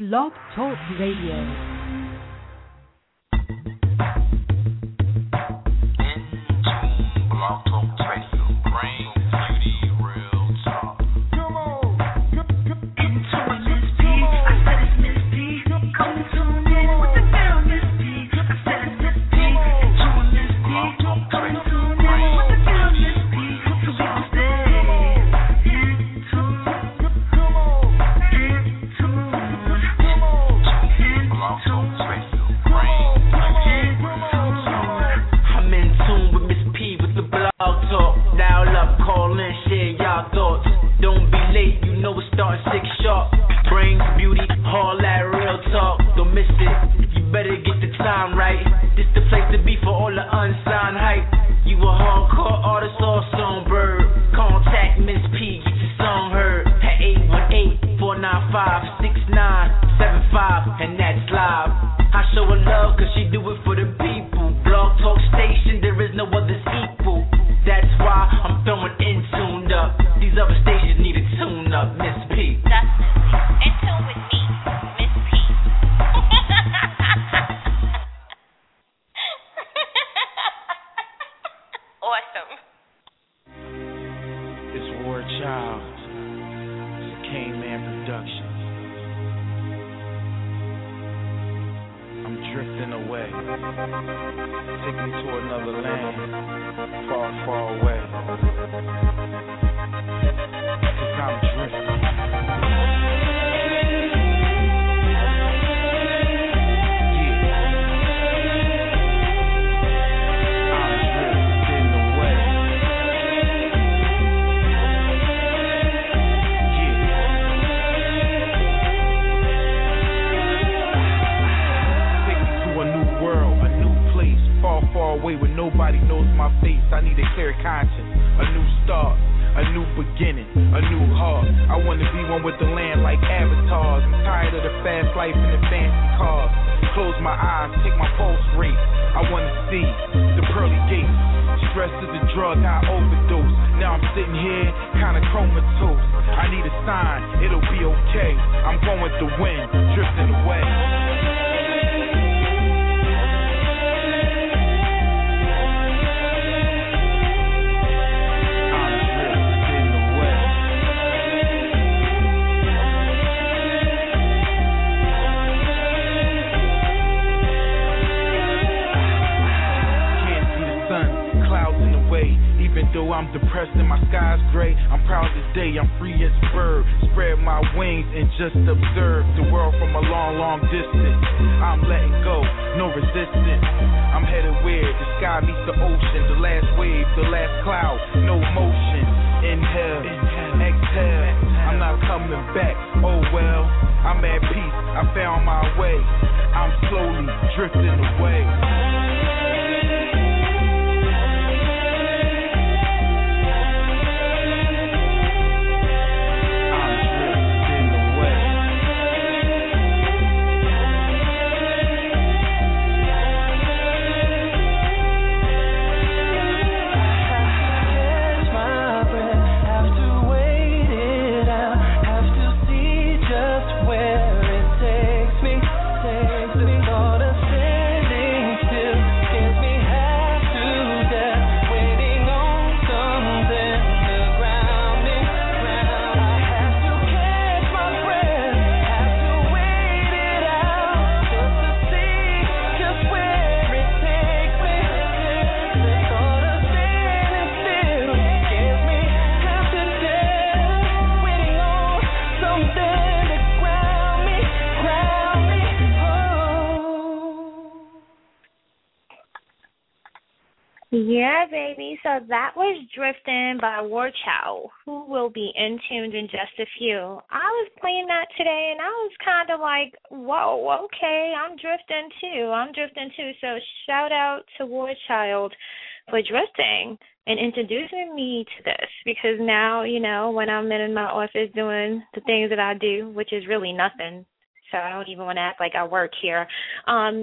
Blog Talk Radio. Just observe the world from a long, long distance. I'm letting go, no resistance. I'm headed where the sky meets the ocean. The last wave, the last cloud, no motion. Inhale, exhale. I'm not coming back. Oh well, I'm at peace. I found my way. I'm slowly drifting away. Yeah, baby. So that was Drifting by War Child, who will be in tuned in just a few. I was playing that today, and I was kind of like, whoa, okay, I'm drifting too. So shout out to War Child for drifting and introducing me to this, because now, you know, when I'm in my office doing the things that I do, which is really nothing, so I don't even want to act like I work here,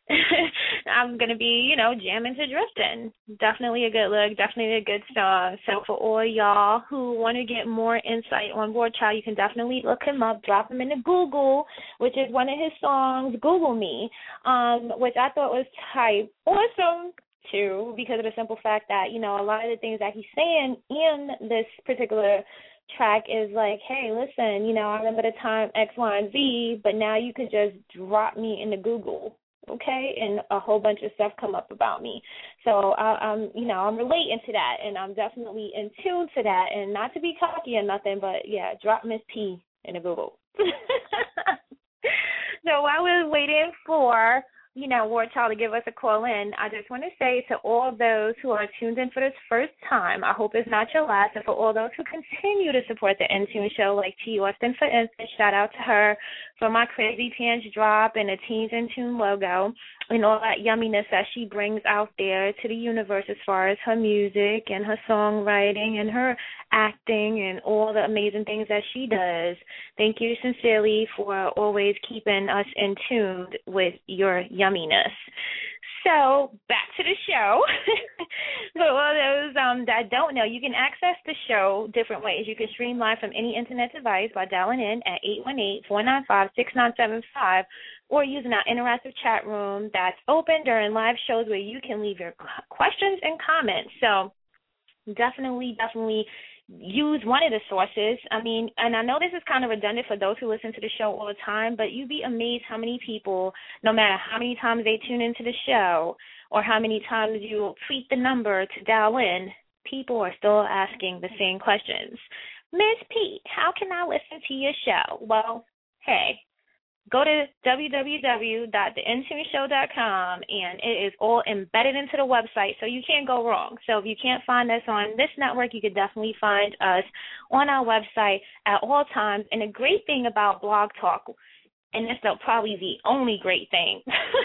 I'm going to be, jamming to Drifting. Definitely a good look, definitely a good song. So for all y'all who want to get more insight on War Child, you can definitely look him up, drop him into Google, which is one of his songs, Google Me, which I thought was type awesome too, because of the simple fact that, a lot of the things that he's saying in this particular track is like, hey, listen, I remember the time X, Y, and Z, but now you could just drop me into Google, okay, and a whole bunch of stuff come up about me. So I'm relating to that, and I'm definitely in tune to that, and not to be cocky or nothing, but yeah, drop Miss P into Google. So while we're waiting for War Child to give us a call in, I just want to say to all those who are tuned in for this first time, I hope it's not your last, and for all those who continue to support the Intune Show, like T. Austin, for instance, shout out to her for my Crazy Pants drop and the Teens Intune logo and all that yumminess that she brings out there to the universe as far as her music and her songwriting and her acting and all the amazing things that she does. Thank you sincerely for always keeping us in tune with your yumminess. So back to the show. For all those that don't know, you can access the show different ways. You can stream live from any internet device by dialing in at 818-495-6975 or using our interactive chat room that's open during live shows where you can leave your questions and comments. So definitely use one of the sources. And I know this is kind of redundant for those who listen to the show all the time, but you'd be amazed how many people, no matter how many times they tune into the show or how many times you tweet the number to dial in, people are still asking the same questions. Ms. P, how can I listen to your show? Well, hey, go to www.theintuneshow.com, and it is all embedded into the website, so you can't go wrong. So if you can't find us on this network, you could definitely find us on our website at all times. And the great thing about Blog Talk, and this is probably the only great thing,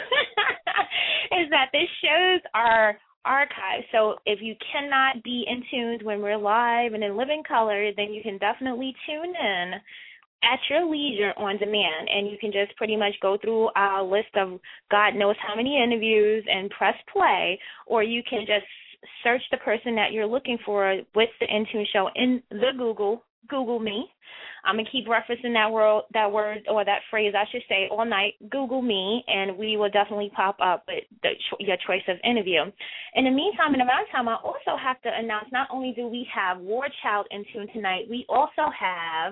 is that the shows are archived. So if you cannot be in tune when we're live and in living color, then you can definitely tune in at your leisure on demand, and you can just pretty much go through our list of God knows how many interviews and press play, or you can just search the person that you're looking for with the Intune Show in the Google me. I'm going to keep referencing that word or that phrase, I should say, all night, Google me, and we will definitely pop up with your choice of interview. In the meantime, I also have to announce not only do we have War Child in tune tonight, we also have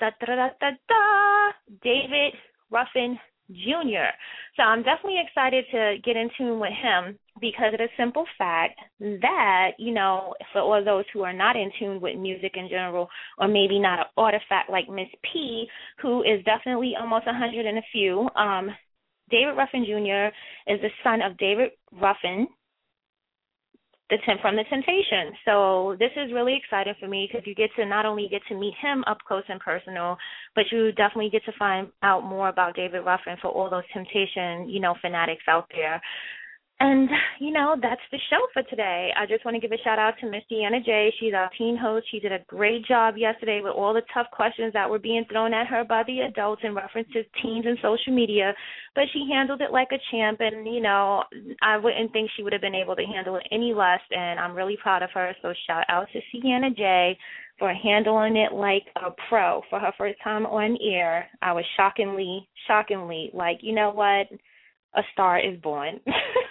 David Ruffin Jr. So I'm definitely excited to get in tune with him because of the simple fact that, for all those who are not in tune with music in general, or maybe not an artifact like Miss P, who is definitely almost 100 and a few, David Ruffin Jr. is the son of David Ruffin, from The Temptations. So this is really exciting for me because you get to not only get to meet him up close and personal, but you definitely get to find out more about David Ruffin for all those Temptation, fanatics out there. And, that's the show for today. I just want to give a shout-out to Miss Deanna J. She's our teen host. She did a great job yesterday with all the tough questions that were being thrown at her by the adults in reference to teens and social media. But she handled it like a champ, and, I wouldn't think she would have been able to handle it any less, and I'm really proud of her. So shout-out to Deanna J. for handling it like a pro for her first time on air. I was shockingly like, you know what? A star is born.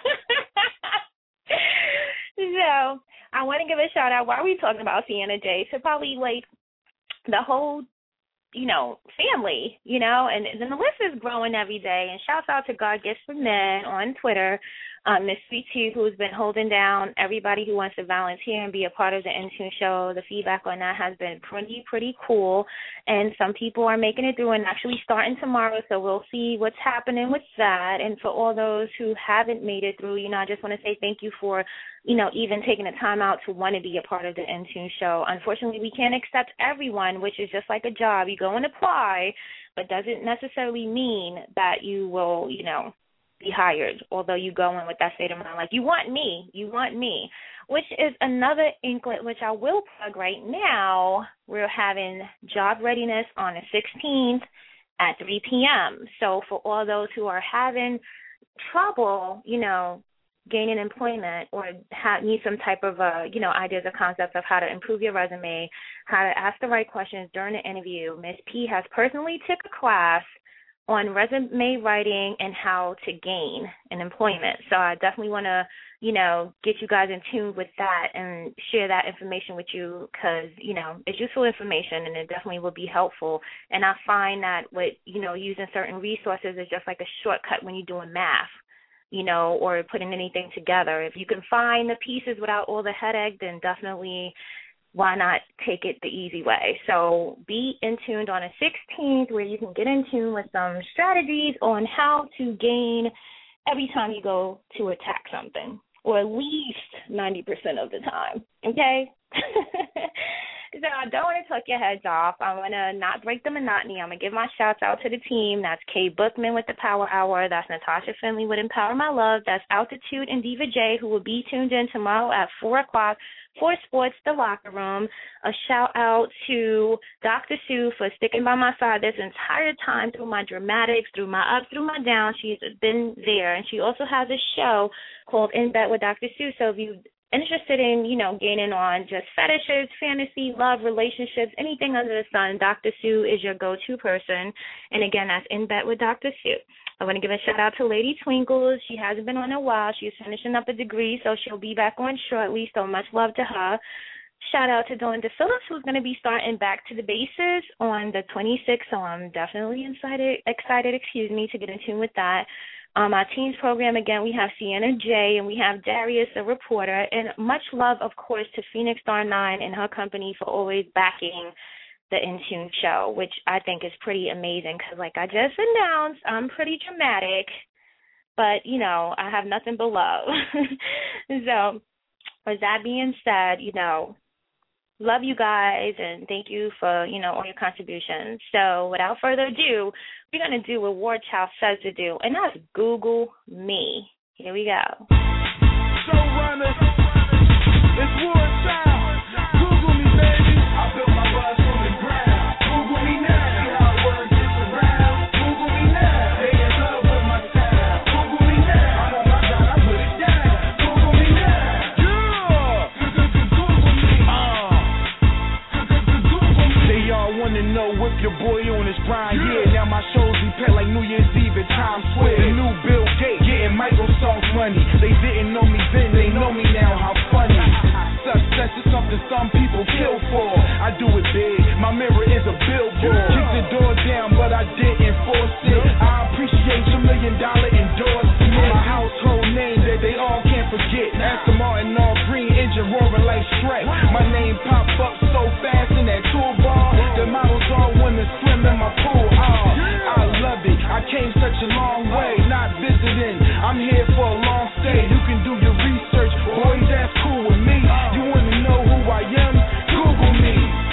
So I want to give a shout out while we're talking about Sienna J to probably like the whole, family, and then the list is growing every day. And shouts out to God Gifts for Men on Twitter, Miss Sweet Tea, who's been holding down everybody who wants to volunteer and be a part of the Intune Show. The feedback on that has been pretty cool, and some people are making it through and actually starting tomorrow, so we'll see what's happening with that. And for all those who haven't made it through, I just want to say thank you for, even taking the time out to want to be a part of the Intune Show. Unfortunately, we can't accept everyone, which is just like a job. You go and apply, but doesn't necessarily mean that you will, be hired, although you go in with that state of mind like, you want me, which is another inklet, which I will plug right now. We're having job readiness on the 16th at 3 p.m. So for all those who are having trouble, gaining employment or need some type of, ideas or concepts of how to improve your resume, how to ask the right questions during the interview, Miss P has personally took a class on resume writing and how to gain an employment. So I definitely want to, get you guys in tune with that and share that information with you because, it's useful information and it definitely will be helpful. And I find that with, using certain resources is just like a shortcut when you're doing math, or putting anything together. If you can find the pieces without all the headache, then definitely why not take it the easy way? So be in tuned on the 16th where you can get in tune with some strategies on how to gain every time you go to attack something, or at least 90% of the time, okay? So I don't want to tuck your heads off. I want to not break the monotony. I'm going to give my shouts out to the team. That's Kay Bookman with the Power Hour. That's Natasha Finley with Empower My Love. That's Altitude and Diva J, who will be tuned in tomorrow at 4 o'clock for Sports The Locker Room. A shout out to Dr. Sue for sticking by my side this entire time through my dramatics, through my ups, through my downs. She's been there. And she also has a show called In Bed with Dr. Sue. So if you interested in, gaining on just fetishes, fantasy, love, relationships, anything under the sun, Dr. Sue is your go-to person. And again, that's In Bed with Dr. Sue. I want to give a shout-out to Lady Twinkles. She hasn't been on in a while. She's finishing up a degree, so she'll be back on shortly, so much love to her. Shout-out to Dolinda Phillips, who's going to be starting Back to the Bases on the 26th, so I'm definitely excited to get in tune with that. Our teens program, again, we have Sienna J. and we have Darius, a reporter. And much love, of course, to Phoenix Star 9 and her company for always backing the In Tune show, which I think is pretty amazing because, like I just announced, I'm pretty dramatic, but, I have nothing but love. So with that being said, love you guys and thank you for, all your contributions. So without further ado, we're going to do what War Child says to do, and that's Google me. Here we go. Showrunners, it's War Child. Google me, baby. I built my buzz from the ground. Google me now. See how word gets around. Google me now. They in love with my style. Google me now. I'm on my grind, I put it down. Google me now. Yeah. Google me. They all want to know if your boy on his grind. Yeah, now my shows be paid like New Year's Eve at Times Square. The new Bill Gates getting Microsoft money. They didn't know me then, they know me now. How funny. Success is something some people kill for. I do it big. My mirror is a billboard. Kick the door down, but I didn't force it. I appreciate your $1 million endorsement. My household name that they all can't forget. Aston Martin, all green, engine roaring like Shrek. My name pop up so fast in that toolbar. The models all wanna swim in my pool. I love it. I came such a long way, not visiting. I'm here for a long stay. You can do your research, boys. That's cool with me. You wanna know who I am? Google me.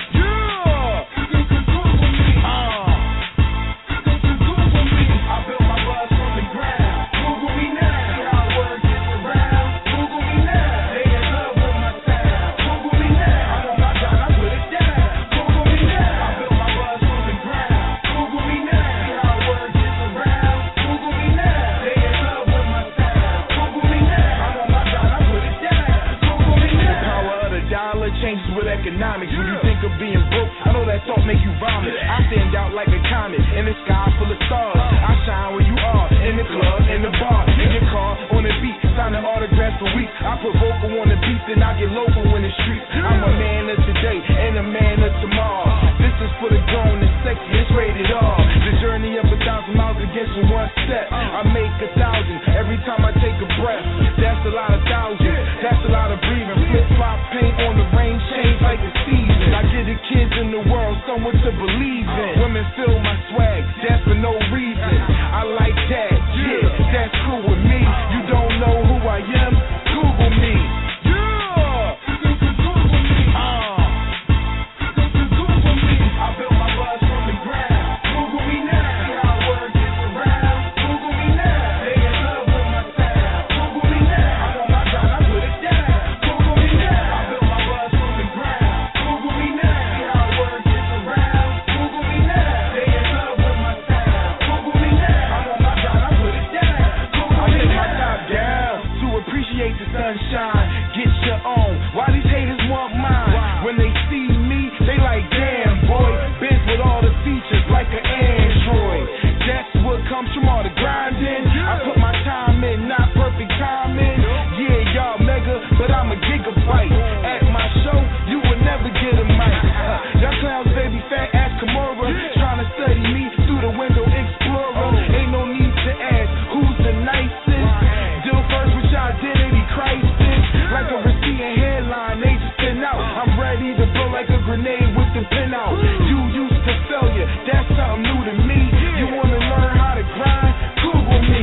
I built my buzz from the ground. Google me now. See how word gets around. Google me now. They in love with my style. Google me now. I'm on my grind, I put it down. Google me now. I built my buzz from the ground. Google me now. See how word gets around. Google me now. They in love with my style. Google me now. I'm on my grind, I put it down. Google me now. The power of the dollar changes with economics. When you think of being broke, I know that thought make you vomit. I stand out like a comet in the sky full of stars. I shine where you are, in the club, in the bar, in your car, on the beat, signing autographs for weeks. I put vocal on the beats and I get local in the streets. I'm a man of today and a man of tomorrow. This is for the grown and sexy, it's rated R. The journey of 1,000 miles against one step. I make 1,000 every time I take a breath. That's a lot of thousands, that's a lot of breathing. Flip-flop paint on the rain, change like the season. I give the kids in the world someone to believe in. Women feel my swag, that's for no reason. I like that, yeah, that's cool with me. You don't know who I am? Google me. I built my buzz from the ground. Google me now. See how word gets around. Google me now. They in love with my style. Google me now. I'm on my grind, I put it down. Google me now. I built my buzz from the ground. Google me now. See how word gets around. Google me now. They in love with my style. Google me now. I'm on my grind, I put it down. Google me now. comes from all the grinding. I put my time in, not perfect timing. Yeah, y'all mega, but I'm a gigabyte. At my show, you will never get a mic. Y'all clowns, baby, fat ass Kimura, trying to study me through the window explorer. Ain't no need to ask who's the nicest. Deal first with your identity crisis. Like a receding headline, they just spin out. I'm ready to blow like a grenade with the pin out. You used to failure, that's something new to me. You wanna learn how to grind? Google me.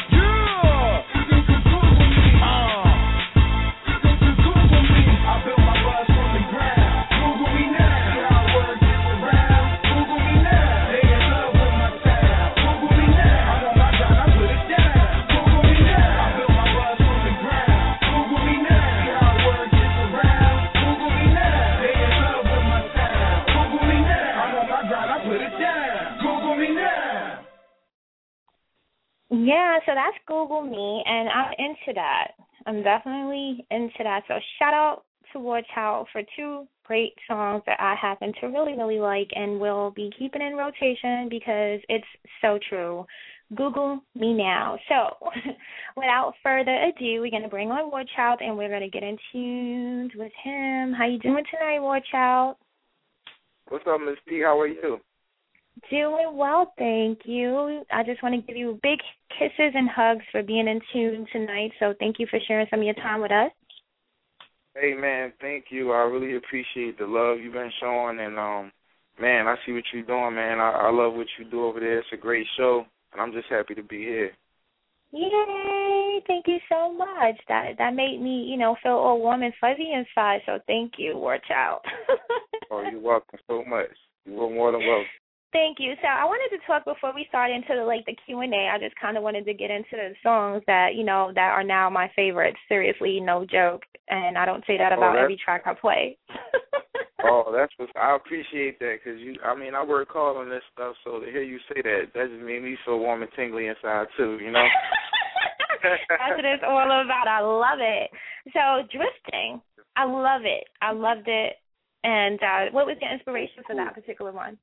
Yeah, so that's Google Me, and I'm into that. I'm definitely into that. So shout out to War Child for 2 great songs that I happen to really, really like and will be keeping in rotation because it's so true. Google Me now. So without further ado, we're going to bring on War Child, and we're going to get in tune with him. How you doing tonight, War Child? What's up, Miss P? How are you? Doing well, thank you. I just want to give you big kisses and hugs for being in tune tonight. So thank you for sharing some of your time with us. Hey, man, thank you. I really appreciate the love you've been showing. And, man, I see what you're doing, man. I love what you do over there. It's a great show, and I'm just happy to be here. Yay! Thank you so much. That made me, feel all warm and fuzzy inside. So thank you, War Child. Oh, you're welcome so much. You were more than welcome. Thank you. So I wanted to talk before we start into the Q&A. I just kind of wanted to get into the songs that, that are now my favorites. Seriously, no joke. And I don't say that about every track I play. That's what I appreciate that because I work hard on this stuff. So to hear you say that just made me feel warm and tingly inside too. That's what it's all about. I love it. So drifting, I love it. I loved it. And what was your inspiration for that particular one?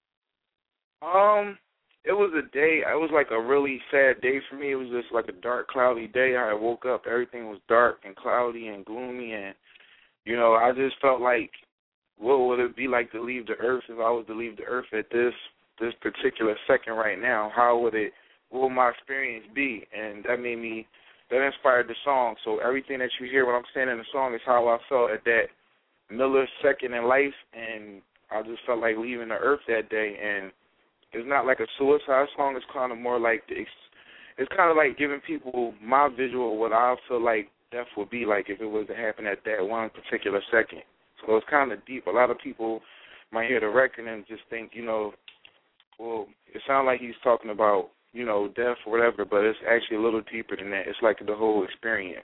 It was a day. It was like a really sad day for me. It was just like a dark, cloudy day. I woke up, everything was dark and cloudy and gloomy, and I just felt like, what would it be like to leave the earth if I was to leave the earth at this particular second right now? What would my experience be? And that inspired the song. So everything that you hear when I'm saying in the song is how I felt at that millisecond in life, and I just felt like leaving the earth that day. And it's not like a suicide song. It's kind of more like it's kind of like giving people my visual of what I feel like death would be like if it was to happen at that one particular second. So it's kind of deep. A lot of people might hear the record and just think, well, it sounds like he's talking about, death or whatever, but it's actually a little deeper than that. It's like the whole experience.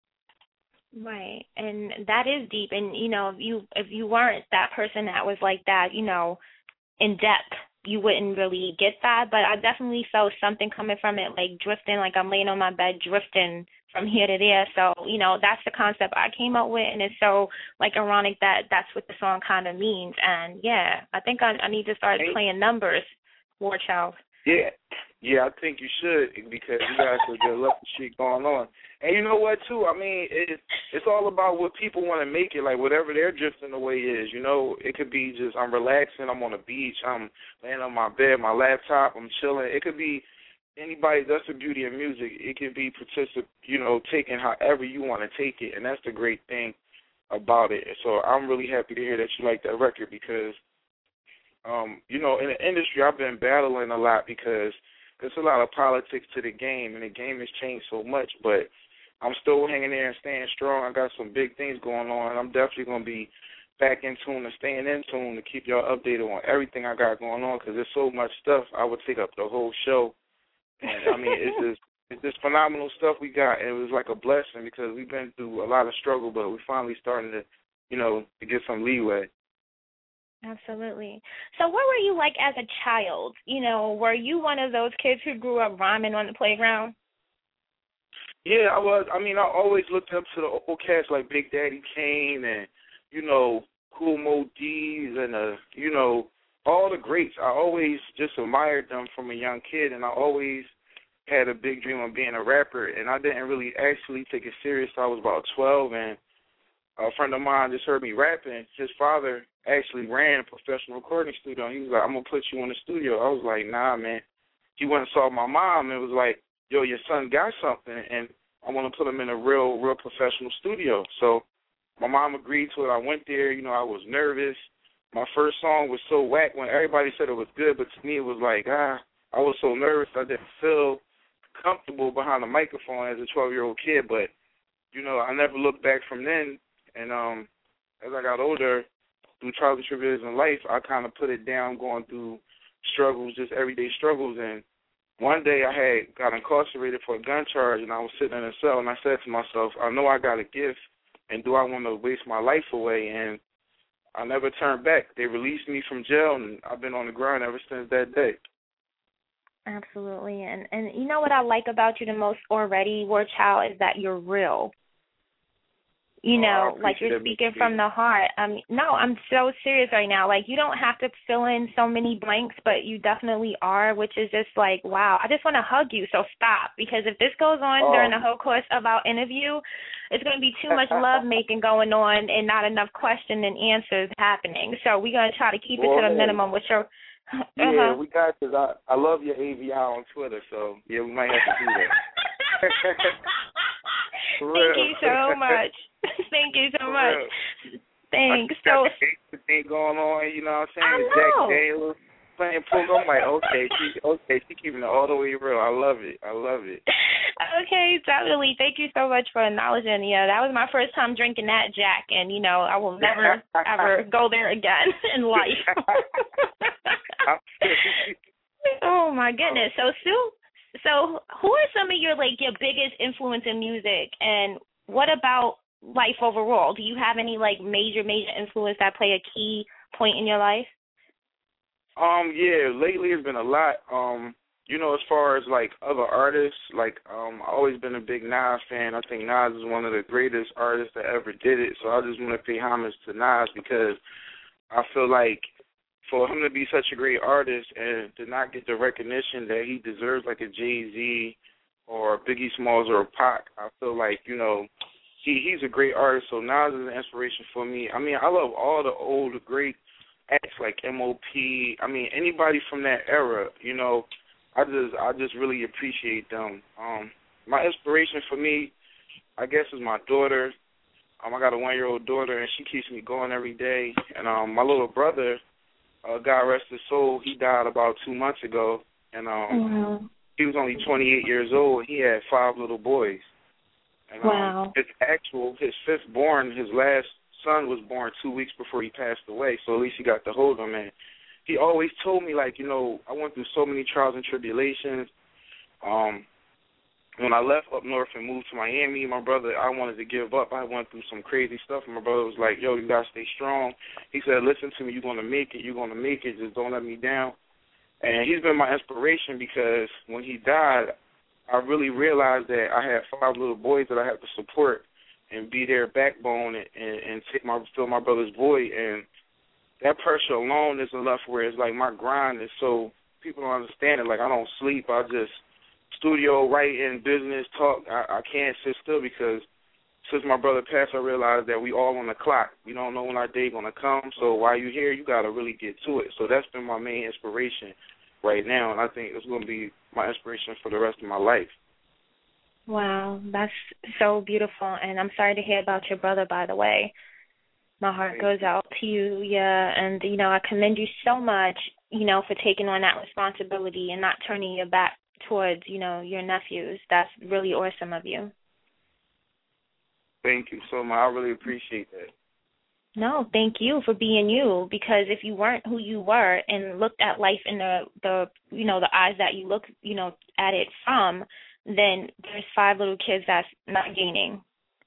Right, and that is deep. And if you weren't that person that was like that, in depth, you wouldn't really get that. But I definitely felt something coming from it, like drifting, like I'm laying on my bed drifting from here to there. So that's the concept I came up with, and it's so ironic that that's what the song kind of means. And yeah, I think I need to start playing numbers, War Child. Yeah, I think you should because you guys have got a lot of shit going on. And you know what, too? It's all about what people want to make it, like whatever their drifting away is. It could be just I'm relaxing, I'm on the beach, I'm laying on my bed, my laptop, I'm chilling. It could be anybody. That's the beauty of music. It can be taken however you want to take it, and that's the great thing about it. So I'm really happy to hear that you like that record because, in the industry I've been battling a lot because there's a lot of politics to the game, and the game has changed so much, but I'm still hanging there and staying strong. I got some big things going on, and I'm definitely going to be back in tune and staying in tune to keep y'all updated on everything I got going on because there's so much stuff. I would take up the whole show. And, it's just phenomenal stuff we got, and it was like a blessing because we've been through a lot of struggle, but we're finally starting to, to get some leeway. Absolutely. So what were you like as a child? Were you one of those kids who grew up rhyming on the playground? Yeah, I was. I always looked up to the old cats like Big Daddy Kane and, Kool Moe Dees and, all the greats. I always just admired them from a young kid, and I always had a big dream of being a rapper, and I didn't really actually take it serious till I was about 12, and a friend of mine just heard me rapping. His father actually ran a professional recording studio, and he was like, I'm going to put you in the studio. I was like, nah, man. He went and saw my mom and was like, yo, your son got something, and I want to put him in a real professional studio. So my mom agreed to it. I went there. You know, I was nervous. My first song was so whack when everybody said it was good, but to me it was like, I was so nervous. I didn't feel comfortable behind the microphone as a 12-year-old kid. But, you know, I never looked back from then. And as I got older, through trials and tribulations in life, I kind of put it down, going through struggles, just everyday struggles. And one day I had got incarcerated for a gun charge, and I was sitting in a cell, and I said to myself, I know I got a gift, and do I want to waste my life away? And I never turned back. They released me from jail, and I've been on the grind ever since that day. Absolutely. And you know what I like about you the most already, War Child, is that you're real. You know, like you're speaking from the heart. No, I'm so serious right now. Like, you don't have to fill in so many blanks, but you definitely are, which is just like, wow. I just want to hug you, so stop. Because if this goes on during the whole course of our interview, it's going to be too much love-making going on and not enough question and answers happening. So we're going to try to keep it to the minimum with your... Yeah, we got this. I love your AVI on Twitter, so, yeah, we might have to do that. Thank you so much. Thank you so much. Thanks. So the thing going on, you know what I'm saying? Jack Daniels playing poker. I'm like, she keeping it all the way real. I love it. Okay, definitely. Thank you so much for acknowledging. Yeah, that was my first time drinking that Jack, and you know, I will never ever go there again in life. Oh my goodness. So Sue. So who are some of your biggest influence in music, and what about life overall? Do you have any major influence that play a key point in your life? Yeah, lately it's been a lot. You know, as far as other artists, I've always been a big Nas fan. I think Nas is one of the greatest artists that ever did it. So I just want to pay homage to Nas because I feel like for him to be such a great artist and to not get the recognition that he deserves, like a Jay-Z or Biggie Smalls or a Pac, I feel like, you know, he's a great artist. So Nas is an inspiration for me. I mean, I love all the old great acts like M.O.P. I mean, anybody from that era, you know, I just really appreciate them. My inspiration for me, I guess, is my daughter. I got a 1-year-old daughter, and she keeps me going every day. And my little brother, God rest his soul, he died about 2 months ago, and he was only 28 years old. He had 5 little boys. And his fifth born, his last son was born 2 weeks before he passed away, so at least he got to hold him. And he always told me, you know, I went through so many trials and tribulations. When I left up north and moved to Miami, my brother, I wanted to give up. I went through some crazy stuff, and my brother was like, yo, you got to stay strong. He said, listen to me, you're going to make it, just don't let me down. And he's been my inspiration because when he died, I really realized that I had 5 little boys that I have to support and be their backbone and fill my brother's void. And that pressure alone is enough where it's like my grind is so, people don't understand it. Like, I don't sleep. I just studio, writing, business, talk. I can't sit still because since my brother passed, I realized that we all on the clock. We don't know when our day going to come. So while you're here, you got to really get to it. So that's been my main inspiration right now, and I think it's going to be my inspiration for the rest of my life. Wow, that's so beautiful, and I'm sorry to hear about your brother, by the way. My heart goes out to you, yeah, and, you know, I commend you so much, you know, for taking on that responsibility and not turning your back towards, you know, your nephews. That's really awesome of you. Thank you so much. I really appreciate that. No, thank you for being you, because if you weren't who you were and looked at life in the you know, the eyes that you look, you know, at it from, then there's 5 little kids that's not gaining.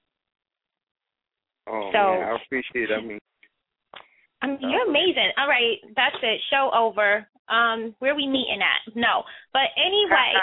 Oh, so, man, I appreciate it. I mean, you're amazing. All right, that's it. Show over. Where we meeting at? No. But anyway,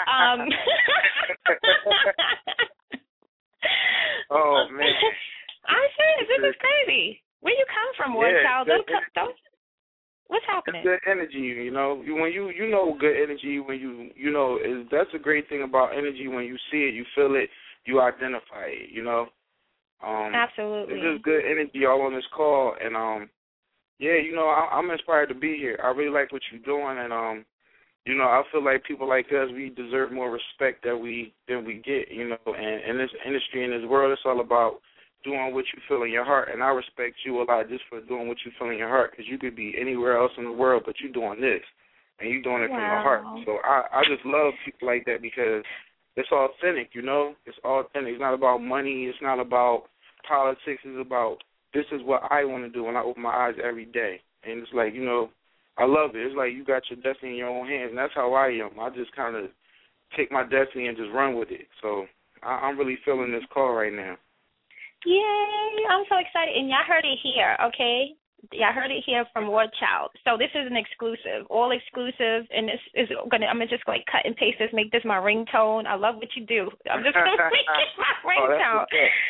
oh, man. I'm serious. This is crazy. Where you come from, War Child? What's happening? Good energy, you know. When you know good energy, when you know, that's a great thing about energy. When you see it, you feel it, you identify it, you know. Absolutely. It's just good energy all on this call, and yeah, you know, I'm inspired to be here. I really like what you're doing, and you know, I feel like people like us, we deserve more respect than we get, you know. And in this industry, in this world, it's all about doing what you feel in your heart. And I respect you a lot just for doing what you feel in your heart, because you could be anywhere else in the world, but you're doing this, and you're doing it from your heart. So I just love people like that because it's authentic, you know. It's authentic. It's not about money. It's not about politics. It's about this is what I want to do when I open my eyes every day. And it's like, you know, I love it. It's like you got your destiny in your own hands, and that's how I am. I just kind of take my destiny and just run with it. So I'm really feeling this call right now. Yay! I'm so excited. And y'all heard it here, okay? Y'all heard it here from War Child. So this is an exclusive, all exclusive, and this is I'm just going to cut and paste this, make this my ringtone. I love what you do. I'm just going to make it my ringtone.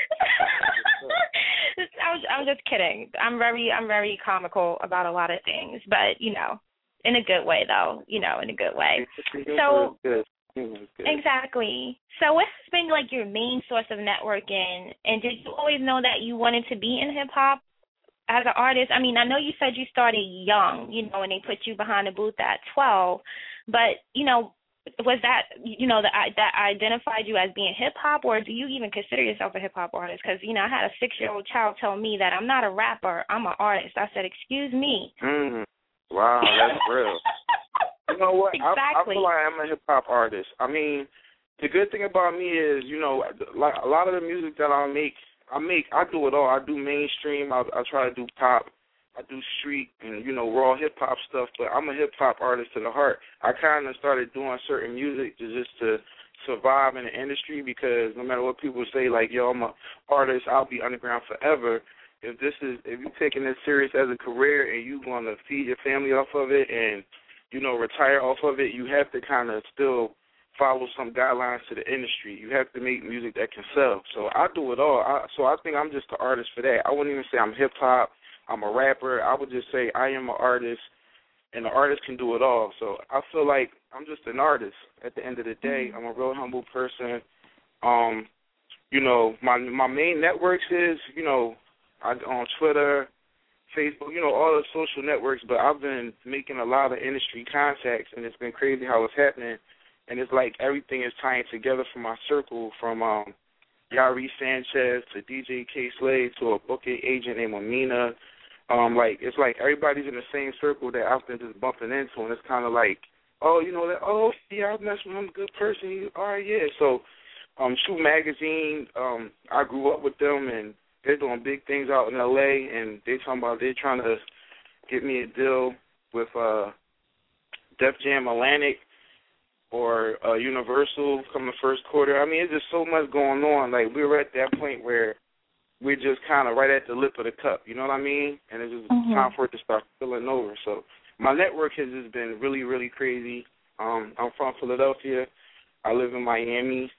I'm just kidding. I'm very comical about a lot of things, but, you know, in a good way, though, you know, in a good way. So, exactly. So what has been, like, your main source of networking, and did you always know that you wanted to be in hip-hop as an artist? I mean, I know you said you started young, you know, and they put you behind the booth at 12, but, you know, was that, you know, that identified you as being hip-hop, or do you even consider yourself a hip-hop artist? Because, you know, I had a 6-year-old child tell me that I'm not a rapper, I'm an artist. I said, excuse me. Wow, that's real. You know what? Exactly. I feel like I'm a hip-hop artist. I mean, the good thing about me is, you know, like a lot of the music that I do it all. I do mainstream. I try to do pop. I do street and, you know, raw hip-hop stuff, but I'm a hip-hop artist to the heart. I kind of started doing certain music just to survive in the industry, because no matter what people say, like, yo, I'm an artist, I'll be underground forever. If you're taking this serious as a career and you're going to feed your family off of it and, you know, retire off of it, you have to kind of still follow some guidelines to the industry. You have to make music that can sell. So I do it all. So I think I'm just an artist for that. I wouldn't even say I'm hip-hop. I'm a rapper. I would just say I am an artist, and the artist can do it all. So I feel like I'm just an artist at the end of the day. I'm a real humble person. You know, my main networks is, you know, on Twitter, Facebook, you know, all the social networks, but I've been making a lot of industry contacts, and it's been crazy how it's happening. And it's like everything is tying together for my circle, from Yari Sanchez to DJ K-Slade to a booking agent named Amina. Like, it's like everybody's in the same circle that I've been just bumping into, and it's kind of like, oh, you know, that, oh, yeah, I've messed with him, a good person. All right, yeah. So, Shoot Magazine, I grew up with them, and they're doing big things out in L.A., and they're trying to get me a deal with Def Jam Atlantic or Universal come the first quarter. I mean, it's just so much going on. Like, we're at that point where we're just kind of right at the lip of the cup, you know what I mean? And it's just time for it to start spilling over. So my network has just been really, really crazy. I'm from Philadelphia. I live in Miami.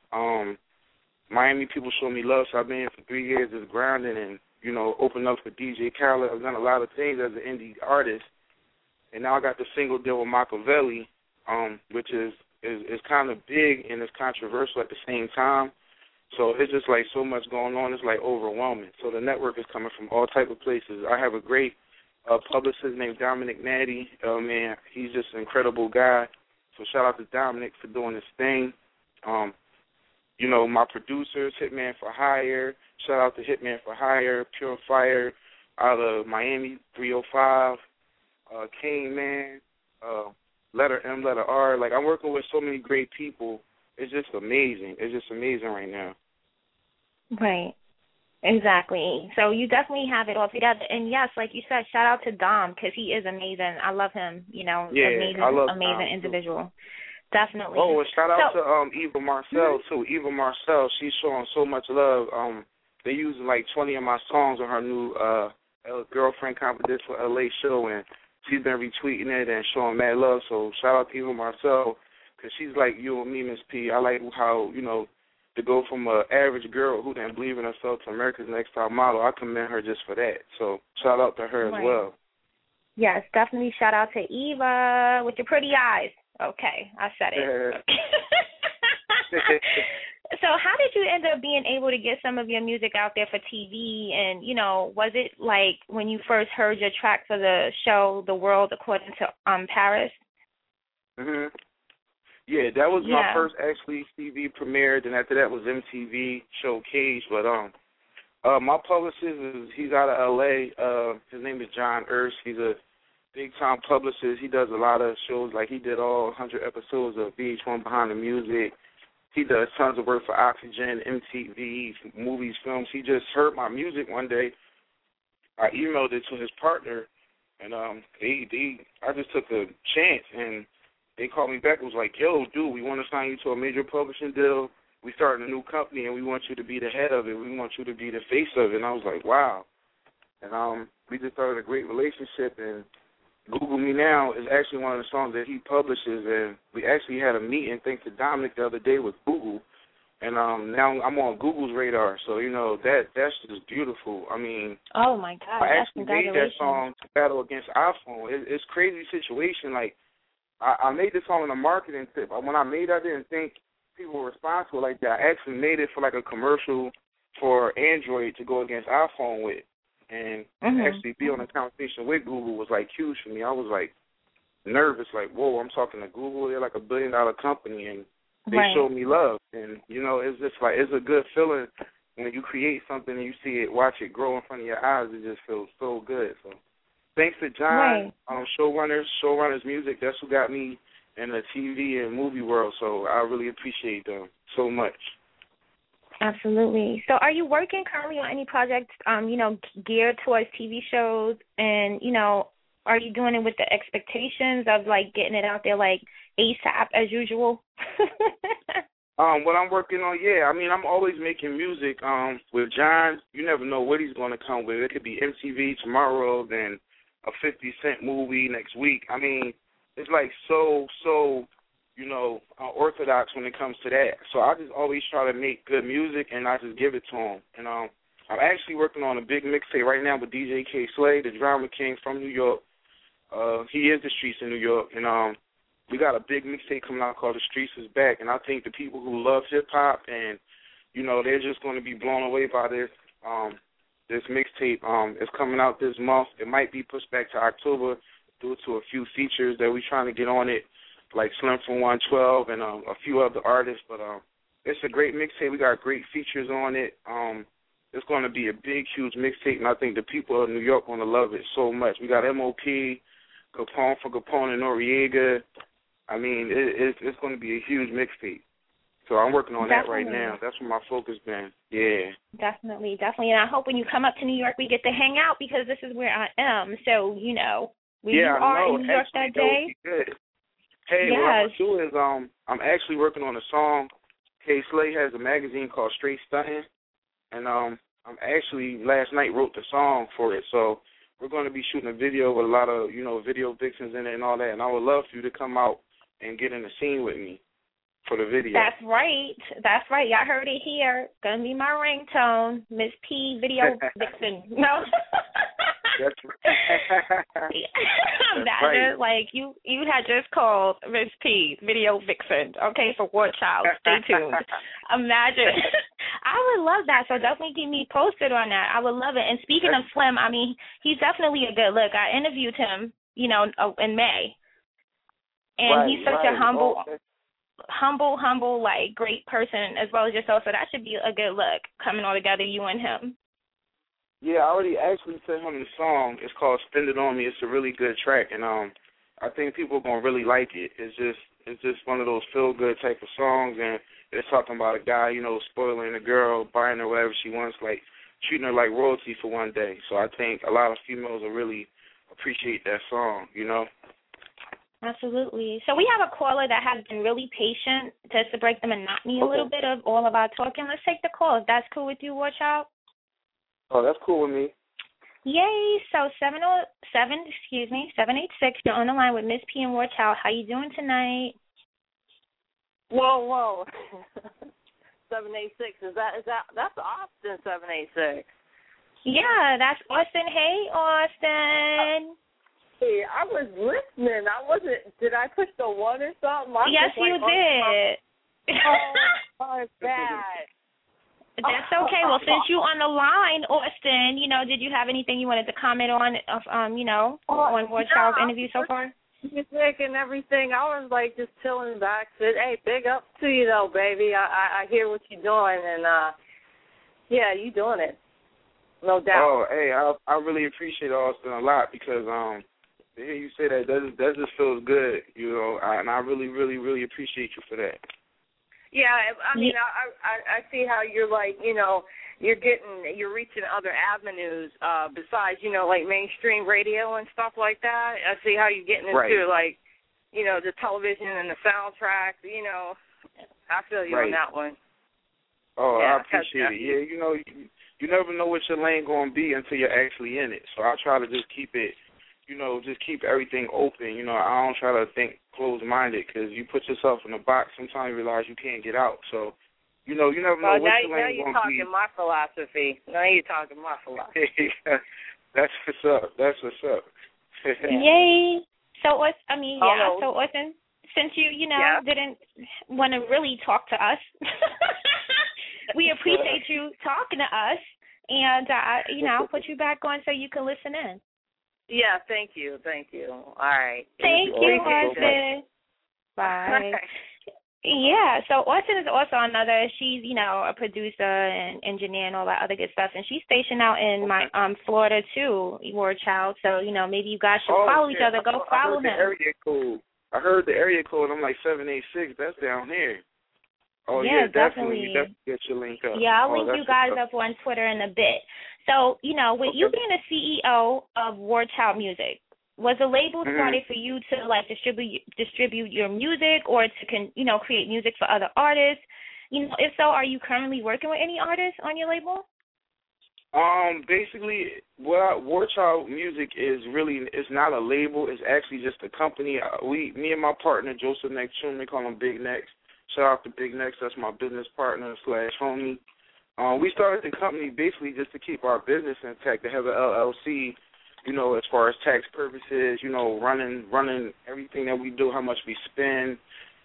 Miami people show me love, so I've been here for 3 years just grinding and, you know, opening up for DJ Khaled. I've done a lot of things as an indie artist. And now I got the single deal with Machiavelli, which is kind of big and it's controversial at the same time. So it's just like so much going on. It's like overwhelming. So the network is coming from all type of places. I have a great publicist named Dominic Natty. Man, he's just an incredible guy. So shout out to Dominic for doing this thing. You know, my producers, Hitman for Hire. Shout out to Hitman for Hire, Pure Fire out of Miami, 305. Kane Man, letter M, letter R. Like, I'm working with so many great people. It's just amazing. It's just amazing right now. Right. Exactly. So you definitely have it all together. And, yes, like you said, shout out to Dom, because he is amazing. I love him, you know, yeah, amazing individual. Too. Definitely. Oh, and shout out to Eva Marcel, too. Eva Marcel, she's showing so much love. They're using, like, 20 of my songs on her new Girlfriend Confidential LA show, and she's been retweeting it and showing mad love. So shout out to Eva Marcel, because she's like you and me, Miss P. I like how, you know, to go from an average girl who didn't believe in herself to America's Next Top Model. I commend her just for that. So shout out to her as well. Yes, definitely shout out to Eva with your pretty eyes. Okay, I said it. So how did you end up being able to get some of your music out there for TV? And, you know, was it like when you first heard your track for the show, The World According to Paris? Mhm. Yeah, that was my first actually TV premiere. Then after that was MTV Showcase. But my publicist he's out of LA. His name is John Erst. He's a big time publicist. He does a lot of shows. Like he did all 100 episodes of VH1 Behind the Music. He does tons of work for Oxygen, MTV, movies, films. He just heard my music one day. I emailed it to his partner, and I just took a chance, and they called me back. It was like, yo, dude, we want to sign you to a major publishing deal. We starting a new company, and we want you to be the head of it. We want you to be the face of it. And I was like, wow. And we just started a great relationship, and Google Me Now is actually one of the songs that he publishes, and we actually had a meeting, thanks to Dominic, the other day with Google, and now I'm on Google's radar, so, you know, that's just beautiful. I mean, oh, my God, I actually made that song to battle against iPhone. It's a crazy situation. Like, I made this song on a marketing tip. When I made it, I didn't think people would respond to it like that. I actually made it for, like, a commercial for Android to go against iPhone with. And actually be on a conversation with Google was, like, huge for me. I was, like, nervous, like, whoa, I'm talking to Google. They're, like, $1 billion company, and they showed me love. And, you know, it's just, like, it's a good feeling when you create something and you see it, watch it grow in front of your eyes. It just feels so good. So thanks to John, Showrunners Music, that's who got me in the TV and movie world. So I really appreciate them so much. Absolutely. So are you working currently on any projects, you know, geared towards TV shows? And, you know, are you doing it with the expectations of, like, getting it out there, like, ASAP as usual? What I'm working on, I mean, I'm always making music. With John, you never know what he's going to come with. It could be MTV tomorrow, then a 50 Cent movie next week. I mean, it's, like, so you know, orthodox when it comes to that. So I just always try to make good music, and I just give it to him. And I'm actually working on a big mixtape right now with DJ K. Slay, the drama king from New York. He is the streets in New York. And we got a big mixtape coming out called The Streets Is Back. And I think the people who love hip-hop and, you know, they're just going to be blown away by this. This mixtape is coming out this month. It might be pushed back to October due to a few features that we're trying to get on it, like Slim from 112 and a few other artists. But it's a great mixtape. We got great features on it. It's going to be a big, huge mixtape, and I think the people of New York going to love it so much. We got M.O.P., Capone for Capone and Noriega. I mean, it's going to be a huge mixtape. So I'm working on that right now. That's where my focus been. Yeah. Definitely. And I hope when you come up to New York, we get to hang out because this is where I am. So, you know, when you are in New York that day. That would be good. Hey, what I'm going to do is I'm actually working on a song. K. Slay has a magazine called Straight Stuntin', and I'm actually last night wrote the song for it. So we're going to be shooting a video with a lot of, you know, video vixens in it and all that, and I would love for you to come out and get in the scene with me for the video. That's right. Y'all heard it here. Gonna be my ringtone, Miss P, video vixen. No. That's right. Imagine, like, you had just called Miss P, video vixen, okay, for War Child. Stay tuned. Imagine. I would love that, so definitely keep me posted on that. I would love it. And speaking of Slim, I mean, he's definitely a good look. I interviewed him, you know, in May. And he's such a humble, like, great person as well as yourself, so that should be a good look coming all together, you and him. Yeah, I already actually sent him the song. It's called Spend It On Me. It's a really good track, and I think people are going to really like it. It's just one of those feel-good type of songs, and it's talking about a guy, you know, spoiling a girl, buying her whatever she wants, like treating her like royalty for one day. So I think a lot of females will really appreciate that song, you know. Absolutely. So we have a caller that has been really patient just to break the monotony a little bit of all of our talking. Let's take the call. If that's cool with you, War Child? Oh, that's cool with me. Yay. So 786, you're on the line with Miss P and War Child. How you doing tonight? Whoa. 786, that's Austin 786. Yeah, that's Austin. Hey, Austin. Hey, I was listening. I wasn't. Did I push the one or something? Yes, you did. Oh, my bad. That's okay. Well, since you on the line, Austin, did you have anything you wanted to comment on, on War Child's interview so far? Music and everything. I was like just chilling back. Said, hey, big up to you though, baby. I hear what you're doing, and yeah, you doing it, no doubt. Oh, hey, I really appreciate Austin a lot because to hear you say that just feels good, and I really, really, really appreciate you for that. Yeah, I mean, I see how you're like, you're reaching other avenues besides, like mainstream radio and stuff like that. I see how you're getting into like, the television and the soundtrack. I feel you on that one. Oh, yeah, I appreciate it. Yeah, you never know what your lane going to be until you're actually in it. So I try to just keep it, just keep everything open. I don't try to think closed-minded because you put yourself in a box, sometimes you realize you can't get out. So, you never know what your lane going to be. Now you're talking my philosophy. Now you're talking my philosophy. That's what's up. That's what's up. Yay. So, Austin, since you, didn't want to really talk to us, we appreciate you talking to us, and, I'll put you back on so you can listen in. Yeah, thank you. All right. Thank you, Austin. Bye. Yeah, so Austin is also she's, a producer and engineer and all that other good stuff, and she's stationed out in my Florida too, War Child. So, maybe you guys should follow each other. Go follow him. I heard the area code. I'm like 786. That's down here. Oh, yeah, definitely get your link up. Yeah, I'll link you guys up on Twitter in a bit. So, with you being the CEO of War Child Music, was the label started for you to like distribute your music or to create music for other artists? If so, are you currently working with any artists on your label? Basically, War Child Music is not a label. It's actually just a company. Me and my partner Joseph Nekchum, they call him Big Nex. Shout out to Big Nex. That's my business partner / homie. We started the company basically just to keep our business intact, to have an LLC, as far as tax purposes, running everything that we do, how much we spend,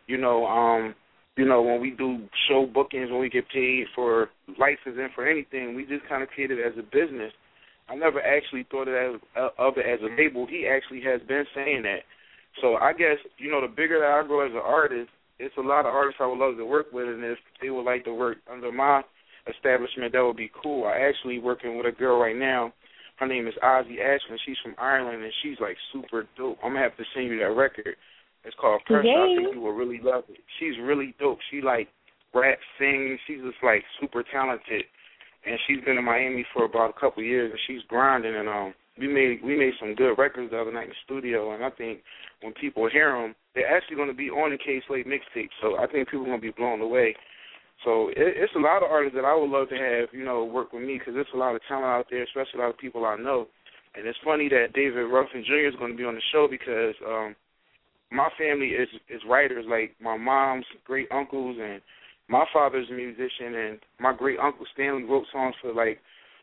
when we do show bookings, when we get paid for licensing, for anything, we just kind of created it as a business. I never actually thought of it as a label. He actually has been saying that. So I guess, the bigger that I grow as an artist, it's a lot of artists I would love to work with, and if they would like to work under my establishment, that would be cool. I actually working with a girl right now. Her name is Ozzy Ashland. She's from Ireland, and she's, like, super dope. I'm going to have to send you that record. It's called Pressure. I think you will really love it. She's really dope. She, like, raps, sings. She's just, like, super talented. And she's been in Miami for about a couple of years, and she's grinding. And we made some good records the other night in the studio, and I think when people hear them, they're actually going to be on the K-Slate mixtape. So I think people are going to be blown away. So it's a lot of artists that I would love to have, work with me, because there's a lot of talent out there, especially a lot of people I know. And it's funny that David Ruffin Jr. is going to be on the show because my family is writers, like my mom's great uncles, and my father's a musician, and my great uncle Stanley wrote songs for, like,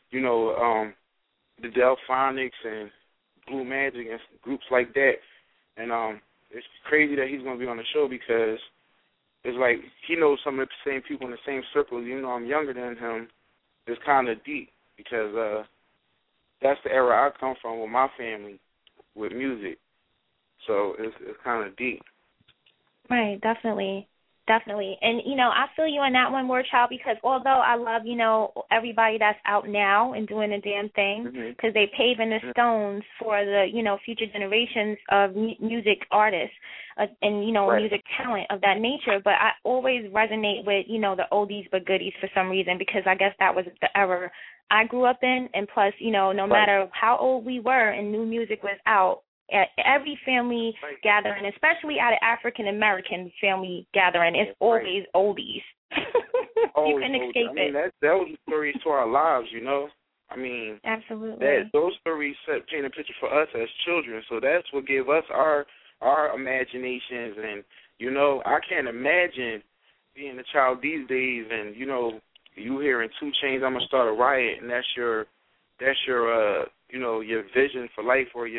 the Delphonics and Blue Magic and groups like that. And it's crazy that he's going to be on the show because it's like he knows some of the same people in the same circle. Even though I'm younger than him, it's kind of deep because that's the era I come from with my family, with music. So it's kind of deep. Right, definitely. And, I feel you on that one, War Child, because although I love, everybody that's out now and doing the damn thing, because they paving the stones for the, future generations of music artists and, music talent of that nature. But I always resonate with, the oldies but goodies for some reason, because I guess that was the era I grew up in. And plus, no matter how old we were and new music was out, at every family gathering, especially at an African-American family gathering, it's always oldies. You can escape it. That was the stories to our lives, I mean, absolutely. Those stories paint a picture for us as children, so that's what gave us our imaginations. And, I can't imagine being a child these days and, you hearing 2 Chainz, I'm going to start a riot, and that's your your vision for life or your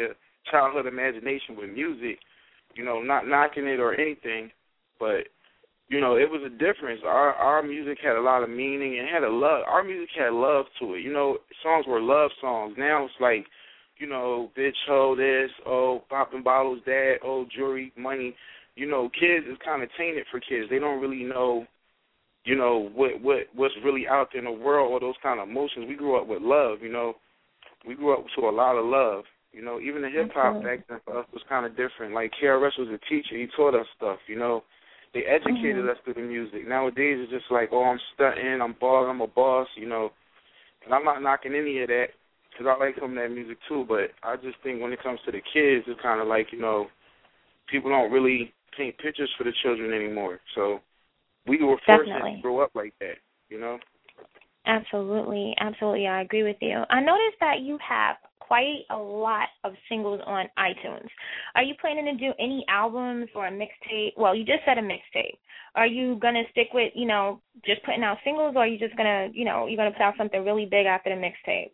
childhood imagination with music, not knocking it or anything, but it was a difference. Our music had a lot of meaning and had a love. Our music had love to it. Songs were love songs. Now it's like, bitch, ho, this, oh, popping bottles, that, oh, jewelry, money. Kids is kind of tainted for kids. They don't really know, what's really out there in the world or those kind of emotions. We grew up with love, We grew up to a lot of love. Even the hip-hop back then for us was kind of different. Like, KRS was a teacher. He taught us stuff, They educated us through the music. Nowadays, it's just like, I'm stunting, I'm a boss, And I'm not knocking any of that because I like some of that music too. But I just think when it comes to the kids, it's kind of like, people don't really paint pictures for the children anymore. So we were forced to grow up like that, Absolutely. Absolutely. I agree with you. I noticed that you have quite a lot of singles on iTunes. Are you planning to do any albums or a mixtape? Well, you just said a mixtape. Are you going to stick with, just putting out singles, or are you just going to, you're going to put out something really big after the mixtape?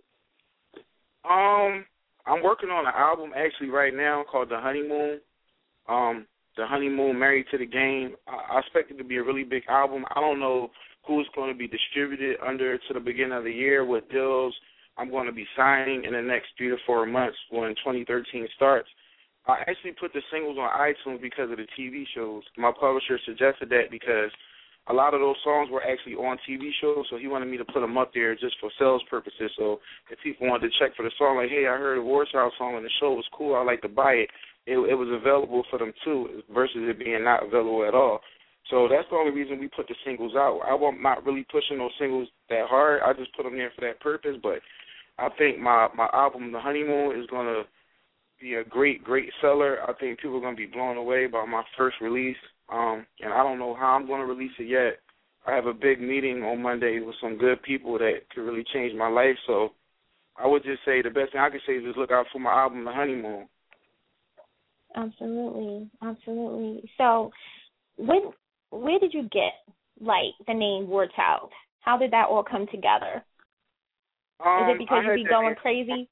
I'm working on an album actually right now called The Honeymoon. The Honeymoon, Married to the Game. I expect it to be a really big album. I don't know who's going to be distributed under to the beginning of the year, what deals I'm going to be signing in the next 3 to 4 months when 2013 starts. I actually put the singles on iTunes because of the TV shows. My publisher suggested that because a lot of those songs were actually on TV shows, so he wanted me to put them up there just for sales purposes. So if people wanted to check for the song, like, hey, I heard a War Child song and the show was cool, I'd like to buy it, it was available for them too versus it being not available at all. So that's the only reason we put the singles out. I'm not really pushing those singles that hard. I just put them there for that purpose. But I think my album, The Honeymoon, is going to be a great, great seller. I think people are going to be blown away by my first release. And I don't know how I'm going to release it yet. I have a big meeting on Monday with some good people that could really change my life. So I would just say the best thing I can say is just look out for my album, The Honeymoon. Absolutely. Absolutely. So where did you get, the name War Child? How did that all come together? Is it because you be going crazy?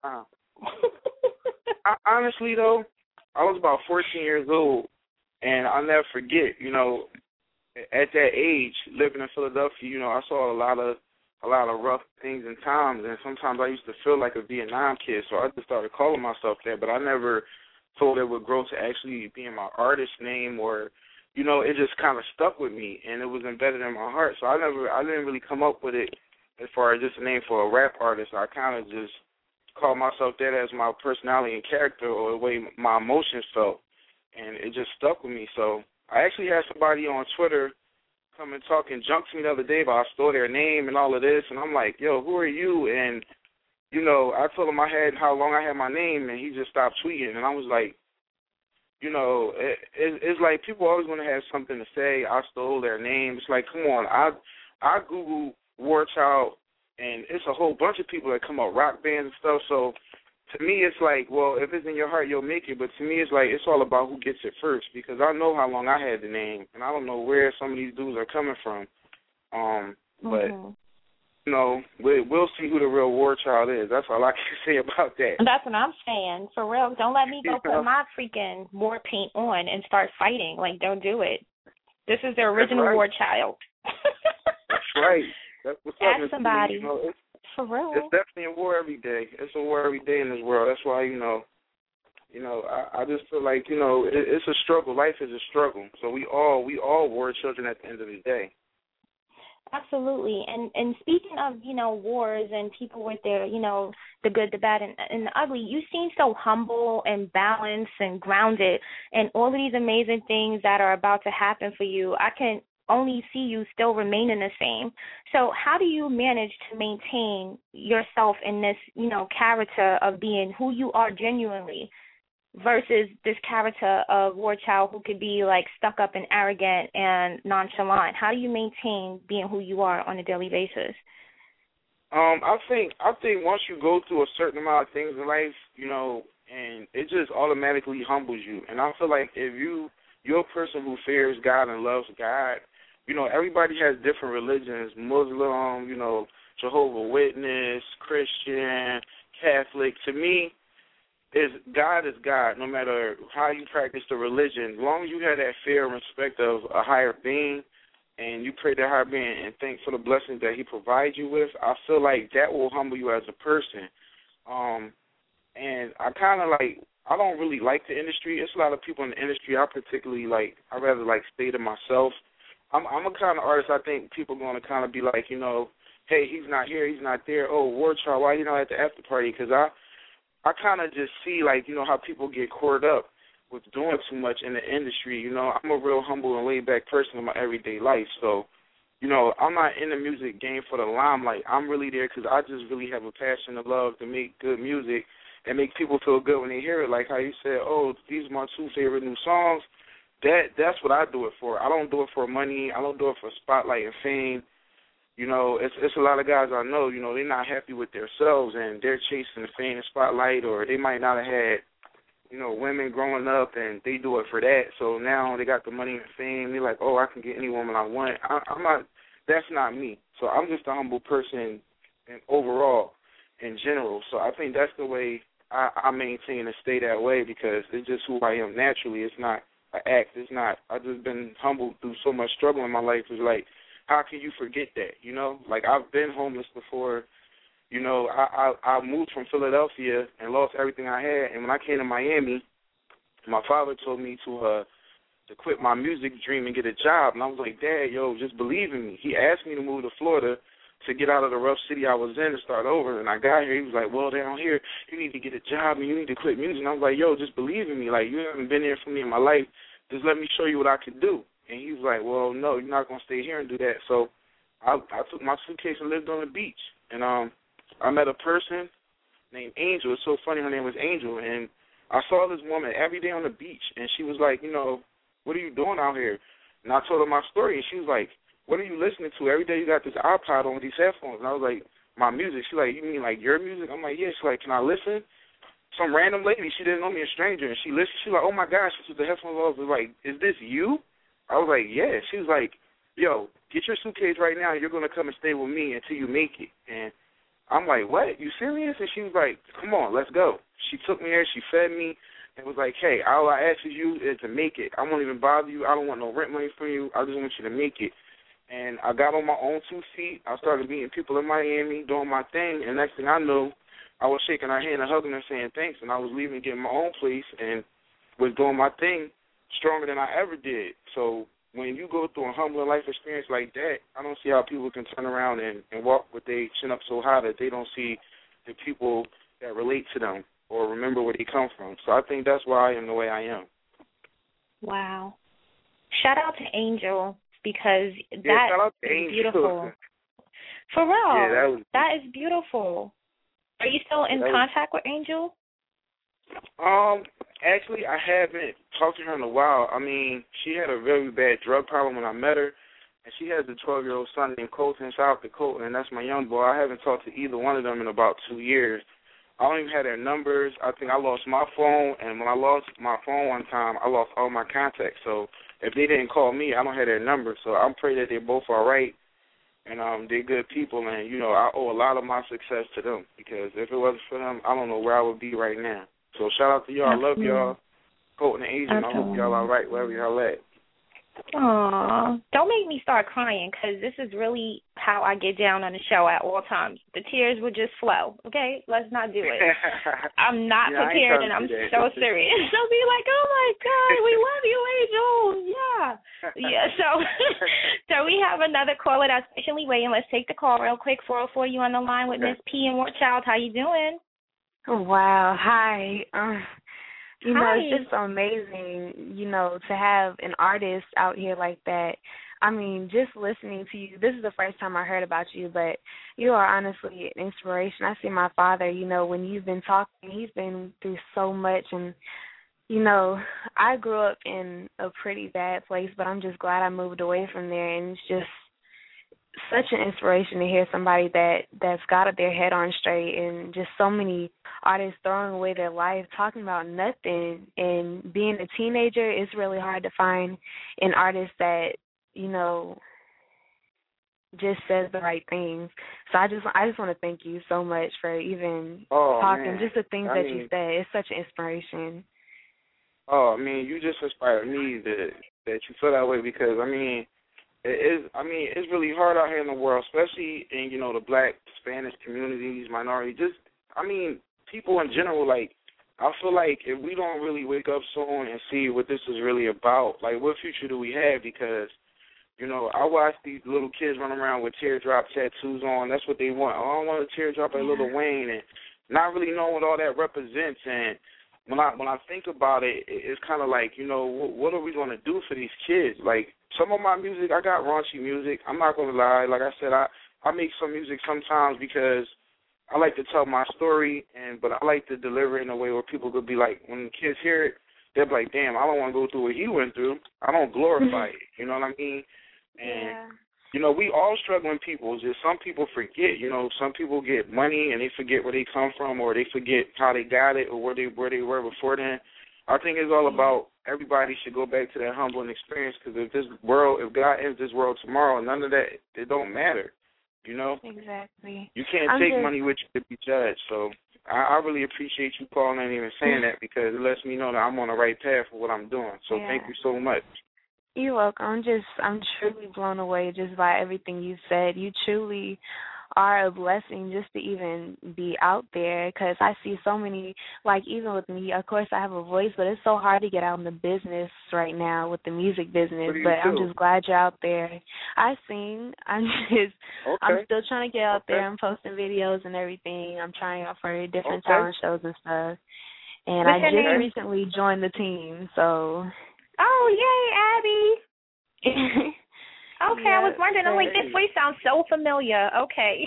Honestly, though, I was about 14 years old, and I'll never forget, at that age, living in Philadelphia, I saw a lot of rough things and times, and sometimes I used to feel like a Vietnam kid, so I just started calling myself that, but I never thought it would grow to actually being my artist name or, it just kind of stuck with me, and it was embedded in my heart, so I didn't really come up with it as far as just a name for a rap artist. I kind of just called myself that as my personality and character or the way my emotions felt, and it just stuck with me. So I actually had somebody on Twitter come and talk and junk to me the other day about I stole their name and all of this, and I'm like, yo, who are you? And, I told him how long I had my name, and he just stopped tweeting, and I was like, it's like people always want to have something to say. I stole their name. It's like, come on, I Google War Child, and it's a whole bunch of people that come up, rock bands and stuff. So to me, it's like, well, if it's in your heart, you'll make it. But to me, it's like it's all about who gets it first, because I know how long I had the name, and I don't know where some of these dudes are coming from. But we'll see who the real War Child is. That's all I can say about that. That's what I'm saying. For real, don't let me go put my freaking war paint on and start fighting. Don't do it. This is the original War Child. That's right. That's what's up. Ask somebody. For real. It's definitely a war every day. It's a war every day in this world. That's why, I just feel like, it's a struggle. Life is a struggle. So we all war children at the end of the day. Absolutely. And speaking of, wars and people with their, the good, the bad, and the ugly, you seem so humble and balanced and grounded, and all of these amazing things that are about to happen for you. I can only see you still remaining the same. So how do you manage to maintain yourself in this, character of being who you are genuinely versus this character of War Child who could be stuck up and arrogant and nonchalant? How do you maintain being who you are on a daily basis? I think once you go through a certain amount of things in life, and it just automatically humbles you. And I feel like if you're a person who fears God and loves God, everybody has different religions, Muslim, Jehovah's Witness, Christian, Catholic. To me, God is God, no matter how you practice the religion. As long as you have that fear and respect of a higher being, and you pray to higher being and thank for the blessings that he provides you with, I feel like that will humble you as a person. And I kind of like, I don't really like the industry. It's a lot of people in the industry I particularly like. I'd rather like stay to myself. I'm a kind of artist, I think people are going to kind of be like, you know, hey, he's not here, he's not there. Oh, War Child, why you not at the after party? Because I kind of just see, like, you know, how people get caught up with doing too much in the industry. You know, I'm a real humble and laid-back person in my everyday life. So, you know, I'm not in the music game for the limelight. I'm really there because I just really have a passion and love to make good music and make people feel good when they hear it. Like how you said, oh, these are my 2 favorite new songs. That's what I do it for. I don't do it for money. I don't do it for spotlight and fame. You know, it's a lot of guys I know, you know, they're not happy with themselves and they're chasing the fame and spotlight, or they might not have had, you know, women growing up and they do it for that. So now they got the money and fame. They're like, oh, I can get any woman I want. I'm not, that's not me. So I'm just a humble person and overall in general. So I think that's the way I maintain and stay that way, because it's just who I am naturally. It's not an act. It's not, I've just been humbled through so much struggle in my life. It's like, how can you forget that, you know? Like, I've been homeless before. You know, I moved from Philadelphia and lost everything I had. And when I came to Miami, my father told me to quit my music dream and get a job. And I was like, Dad, yo, just believe in me. He asked me to move to Florida to get out of the rough city I was in and start over. And I got here. He was like, well, down here, you need to get a job and you need to quit music. And I was like, yo, just believe in me. Like, you haven't been there for me in my life. Just let me show you what I could do. And he was like, well, no, you're not going to stay here and do that. So I took my suitcase and lived on the beach. And I met a person named Angel. It's so funny, her name was Angel. And I saw this woman every day on the beach. And she was like, you know, what are you doing out here? And I told her my story. And she was like, what are you listening to? Every day you got this iPod on with these headphones. And I was like, my music. She's like, you mean like your music? I'm like, yeah. She's like, can I listen? Some random lady, she didn't know me, a stranger. And she listened. She's like, oh, my gosh. She took the headphones off. I was like, is this you? I was like, yeah. She was like, yo, get your suitcase right now. You're going to come and stay with me until you make it. And I'm like, what? You serious? And she was like, come on, let's go. She took me there. She fed me and was like, hey, all I ask of you is to make it. I won't even bother you. I don't want no rent money from you. I just want you to make it. And I got on my own 2 feet. I started meeting people in Miami, doing my thing. And next thing I knew, I was shaking her hand and hugging her, saying thanks. And I was leaving, getting my own place, and was doing my thing stronger than I ever did. So when you go through a humbling life experience like that, I don't see how people can turn around and walk with their chin up so high that they don't see the people that relate to them or remember where they come from. So I think that's why I am the way I am. Wow. Shout out to Angel, because shout that out to is Angel. beautiful. For real. Yeah, that is beautiful. Are you still in contact with Angel? Actually, I haven't talked to her in a while. I mean, she had a very bad drug problem when I met her, and she has a 12-year-old son named Colton in South Dakota, and that's my young boy. I haven't talked to either one of them in about 2 years. I don't even have their numbers. I think I lost my phone, and when I lost my phone one time, I lost all my contacts. So if they didn't call me, I don't have their numbers. So I'm praying that they're both all right, and they're good people, and, you know, I owe a lot of my success to them, because if it wasn't for them, I don't know where I would be right now. So shout out to y'all. I love y'all. Colton and Asian, I hope y'all all right wherever y'all at. Aw, don't make me start crying, because this is really how I get down on the show at all times. The tears will just flow, okay? Let's not do it. I'm not prepared, and I'm so serious. They'll be like, oh, my God, we love you, Angel. Yeah, so we have another caller that's patiently waiting. Let's take the call real quick. 404, you on the line with Miss P and War Child. How you doing? Oh, wow. Hi. You know, Hi. it's just so amazing, you know, to have an artist out here like that. I mean, just listening to you, this is the first time I heard about you, but you are honestly an inspiration. I see my father, you know, when you've been talking, he's been through so much. And, you know, I grew up in a pretty bad place, but I'm just glad I moved away from there. And it's just such an inspiration to hear somebody that's got their head on straight, and just so many artists throwing away their life talking about nothing. And being a teenager, it's really hard to find an artist that, you know, just says the right things. So I just want to thank you so much for even talking, man. just the things you say. It's such an inspiration. Oh, I mean, you just inspired me that you feel that way because, I mean, it's really hard out here in the world, especially in, the Black, Spanish communities, minorities, people in general. Like, I feel like if we don't really wake up soon and see what this is really about, like, what future do we have? Because, I watch these little kids run around with teardrop tattoos on. That's what they want. Oh, I want a teardrop like Lil Wayne, and not really knowing what all that represents. And when I think about it, it's kind of like, what are we going to do for these kids? Like, some of my music, I got raunchy music. I'm not going to lie. Like I said, I make some music sometimes because I like to tell my story, but I like to deliver it in a way where people could be like, when the kids hear it, they'll be like, damn, I don't want to go through what he went through. I don't glorify it. You know what I mean? And, we all struggling people. It's just some people forget. Some people get money and they forget where they come from, or they forget how they got it, or where they were before then. I think it's all about everybody should go back to that humbling experience, because if God ends this world tomorrow, none of that, it don't matter. Exactly. You can't take money with you to be judged. So I really appreciate you calling and even saying that, because it lets me know that I'm on the right path for what I'm doing. So thank you so much. You're welcome. I'm truly blown away just by everything you said. You truly are a blessing just to even be out there, because I see so many, like even with me, of course I have a voice, but it's so hard to get out in the business right now with the music business, but I'm just glad you're out there. I sing. I'm still trying to get out there. I'm posting videos and everything. I'm trying out for different talent shows and stuff. And I just recently joined the team, so. Oh, yay, Abby. Okay, I was wondering. I'm like, this voice sounds so familiar. Okay.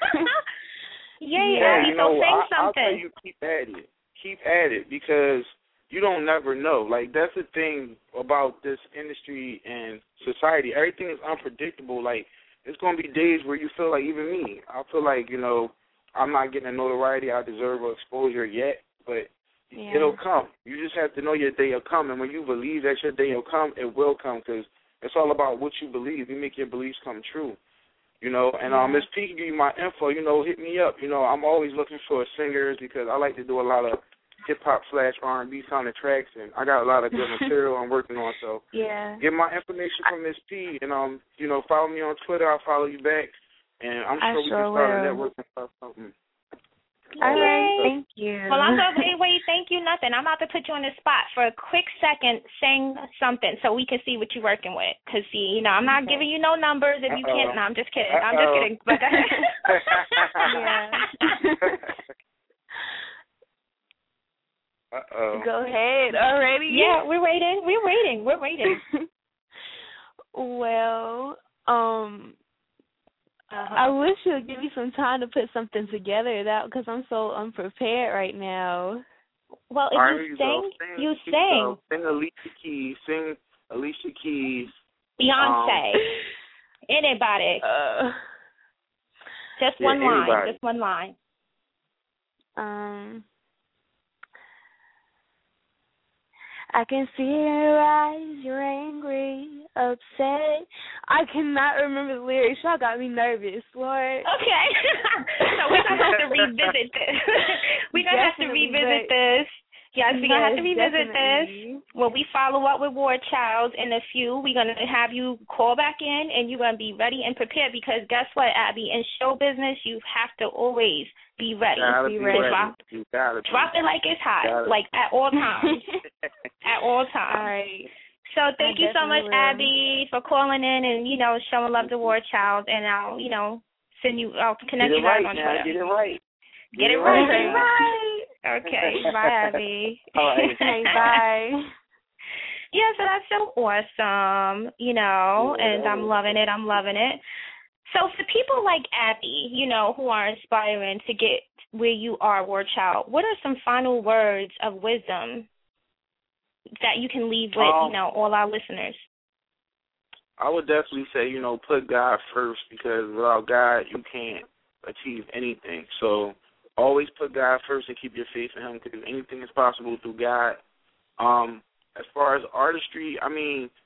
Yay, Abby, so sing something. I'll tell you, keep at it, because you don't never know. Like, that's the thing about this industry and society. Everything is unpredictable. Like, it's going to be days where you feel like, even me, I feel like, I'm not getting the notoriety I deserve or exposure yet, but it'll come. You just have to know your day will come, and when you believe that your day will come, it will come, because it's all about what you believe. You make your beliefs come true, And Miss P can give you my info, hit me up. I'm always looking for singers, because I like to do a lot of hip-hop / R&B sounding tracks, and I got a lot of good material I'm working on. So get my information from Miss P, and, follow me on Twitter. I'll follow you back, and I'm sure we can start a network and start something. All right, thank you. Well, I'm going to wait, thank you, nothing. I'm about to put you on the spot for a quick second. Sing something so we can see what you're working with. Because, see, I'm not giving you no numbers if you can't. No, I'm just kidding. I'm just kidding. But Go ahead already. Yeah, we're waiting. Well, I wish you would give me some time to put something together, because I'm so unprepared right now. Well, if you sing, you sing. Sing Alicia Keys. Beyonce. Anybody. Just one line. I can see in your eyes, you're angry, upset. I cannot remember the lyrics. Y'all got me nervous, Lord. Okay. So we're going to have to revisit this. This. Yes, we're going to have to revisit this. When we follow up with War Child in a few, we're going to have you call back in, and you're going to be ready and prepared, because guess what, Abby? In show business, you have to always be ready. Drop it like it's hot, like at all times. At all times. All right. So thank you so much, Abby, for calling in and, showing love to War Child. And I'll, I'll connect you guys on Twitter. Get it right. Get it right. Okay. Bye, Abby. All right. Hey, bye. Yeah, so that's so awesome, and I'm loving it. So for people like Abby, who are inspiring to get where you are, War Child, what are some final words of wisdom that you can leave with, all our listeners? I would definitely say, put God first, because without God, you can't achieve anything. So always put God first and keep your faith in Him, because anything is possible through God. As far as artistry,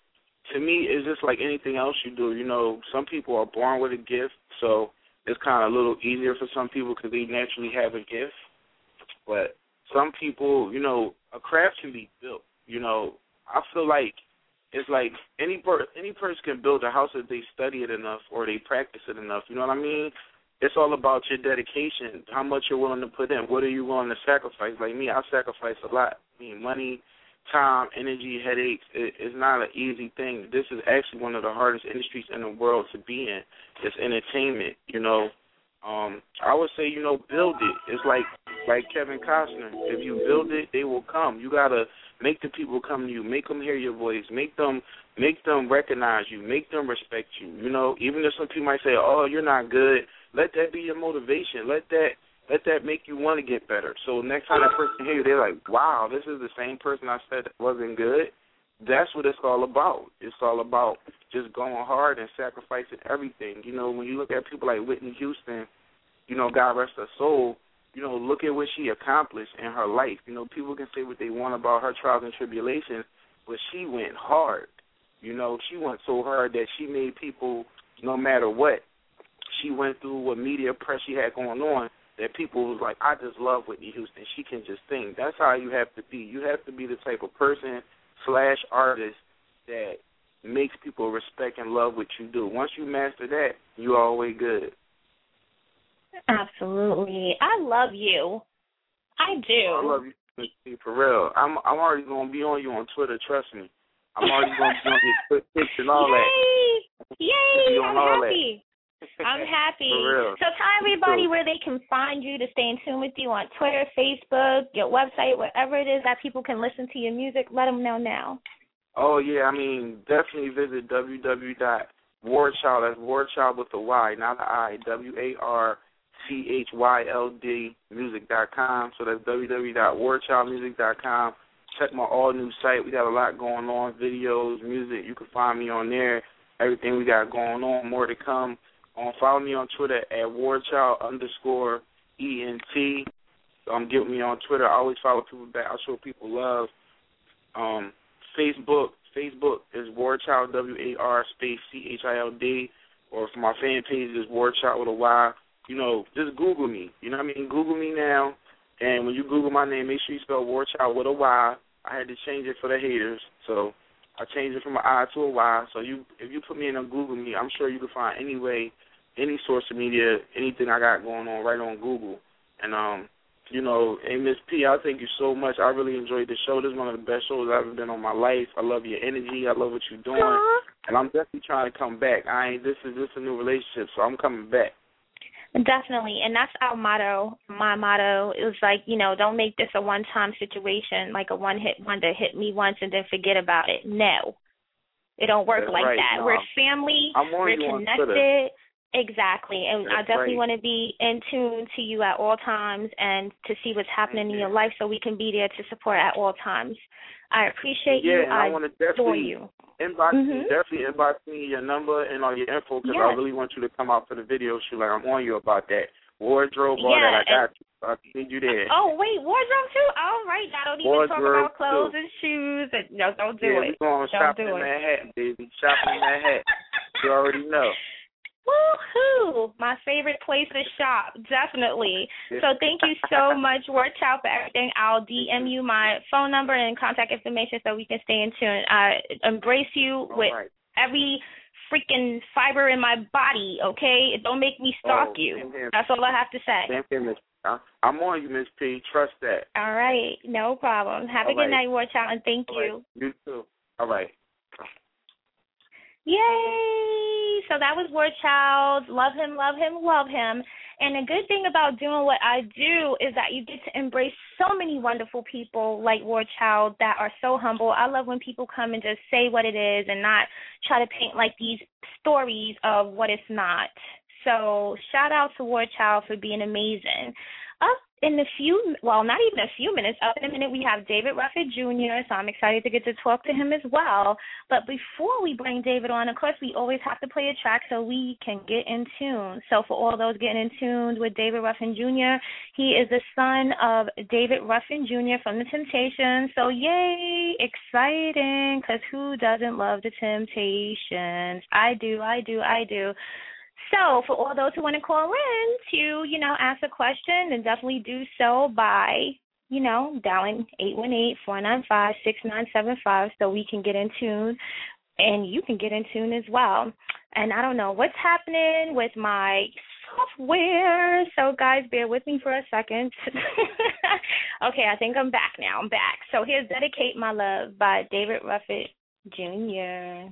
to me, it's just like anything else you do. You know, some people are born with a gift, so it's kind of a little easier for some people because they naturally have a gift. But some people, you know, a craft can be built. You know, I feel like it's like any person can build a house if they study it enough or they practice it enough. You know what I mean? It's all about your dedication, how much you're willing to put in. What are you willing to sacrifice? Like me, I sacrifice a lot. I mean, money, time, energy, headaches. It's not an easy thing. This is actually one of the hardest industries in the world to be in. It's entertainment, you know. I would say, you know, build it. It's like Kevin Costner. If you build it, they will come. You got to make the people come to you. Make them hear your voice. Make them recognize you. Make them respect you. You know, even if some people might say, oh, you're not good, let that be your motivation. Let that make you want to get better. So next time that person hears you, they're like, wow, this is the same person I said wasn't good. That's what it's all about. It's all about just going hard and sacrificing everything. You know, when you look at people like Whitney Houston, you know, God rest her soul, you know, look at what she accomplished in her life. You know, people can say what they want about her trials and tribulations, but she went hard. You know, she went so hard that she made people, no matter what she went through, what media press she had going on, that people was like, I just love Whitney Houston. She can just sing. That's how you have to be. You have to be the type of person / artist that makes people respect and love what you do. Once you master that, you're always good. Absolutely. I love you. I do. I love you, for real. I'm already going to be on you on Twitter, trust me. I'm already going to be on your pics and all that. Yay! I'm happy. I'm happy. For real. So tell everybody where they can find you to stay in tune with you on Twitter, Facebook, your website, wherever it is that people can listen to your music. Let them know now. Oh, yeah. I mean, definitely visit www.wardchild. That's Wardchild with a Y, not an I. WARCHYLD music.com. So that's www.wardchildmusic.com. Check my all-new site. We got a lot going on, videos, music. You can find me on there. Everything we got going on, more to come. Follow me on Twitter at Wardchild_ENT. Get me on Twitter. I always follow people back. I show people love. Facebook is Wardchild, WAR_CHILD. Or for my fan page is Wardchild with a Y. You know, just Google me. You know what I mean? Google me now. And when you Google my name, make sure you spell Wardchild with a Y. I had to change it for the haters, so I changed it from an I to a Y. So if you put me in on Google me, I'm sure you can find any way, any social media, anything I got going on right on Google. And, you know, hey, Miss P, I thank you so much. I really enjoyed the show. This is one of the best shows I've ever been on my life. I love your energy. I love what you're doing. Aww. And I'm definitely trying to come back. This is a new relationship, so I'm coming back. Definitely, and that's our motto. My motto is like, you know, don't make this a one-time situation, like a one-hit wonder, hit me once and then forget about it. No, it don't work that's like right. that. No, We're family. We're connected. Exactly, and that's I definitely right. want to be in tune to you at all times and to see what's happening in your life so we can be there to support at all times. I appreciate you. And I want to adore definitely you. Definitely inbox me your number and all your info because I really want you to come out for the video shoot. Like I'm on you about that. Wardrobe, all that. I got you. I need you there. Oh, wait, wardrobe too? All right. I don't even talk about clothes and shoes. No, don't do it. We're going shopping in Manhattan, baby. Shopping in Manhattan. You already know. Woohoo! My favorite place to shop, definitely. So thank you so much, Wardchild, for everything. I'll DM you my phone number and contact information so we can stay in tune. I embrace you with every freaking fiber in my body, okay? Don't make me stalk you. That's all I have to say. I'm on you, Miss P. Trust that. All right. No problem. Have a good night, Wardchild, and thank you. You too. All right. Yay! So that was Wardchild. Love him, love him, love him. And the good thing about doing what I do is that you get to embrace so many wonderful people like Wardchild that are so humble. I love when people come and just say what it is and not try to paint like these stories of what it's not. So shout out to Wardchild for being amazing. Up not even a few minutes, up in a minute, we have David Ruffin Jr., so I'm excited to get to talk to him as well. But before we bring David on, of course, we always have to play a track so we can get in tune. So for all those getting in tune with David Ruffin Jr., he is the son of David Ruffin Jr. from The Temptations. So yay, exciting, because who doesn't love The Temptations? I do. So for all those who want to call in to, ask a question, then definitely do so by, dialing 818-495-6975 so we can get in tune, and you can get in tune as well. And I don't know what's happening with my software, so guys, bear with me for a second. Okay, I think I'm back now. I'm back. So here's Dedicate My Love by David Ruffin Jr.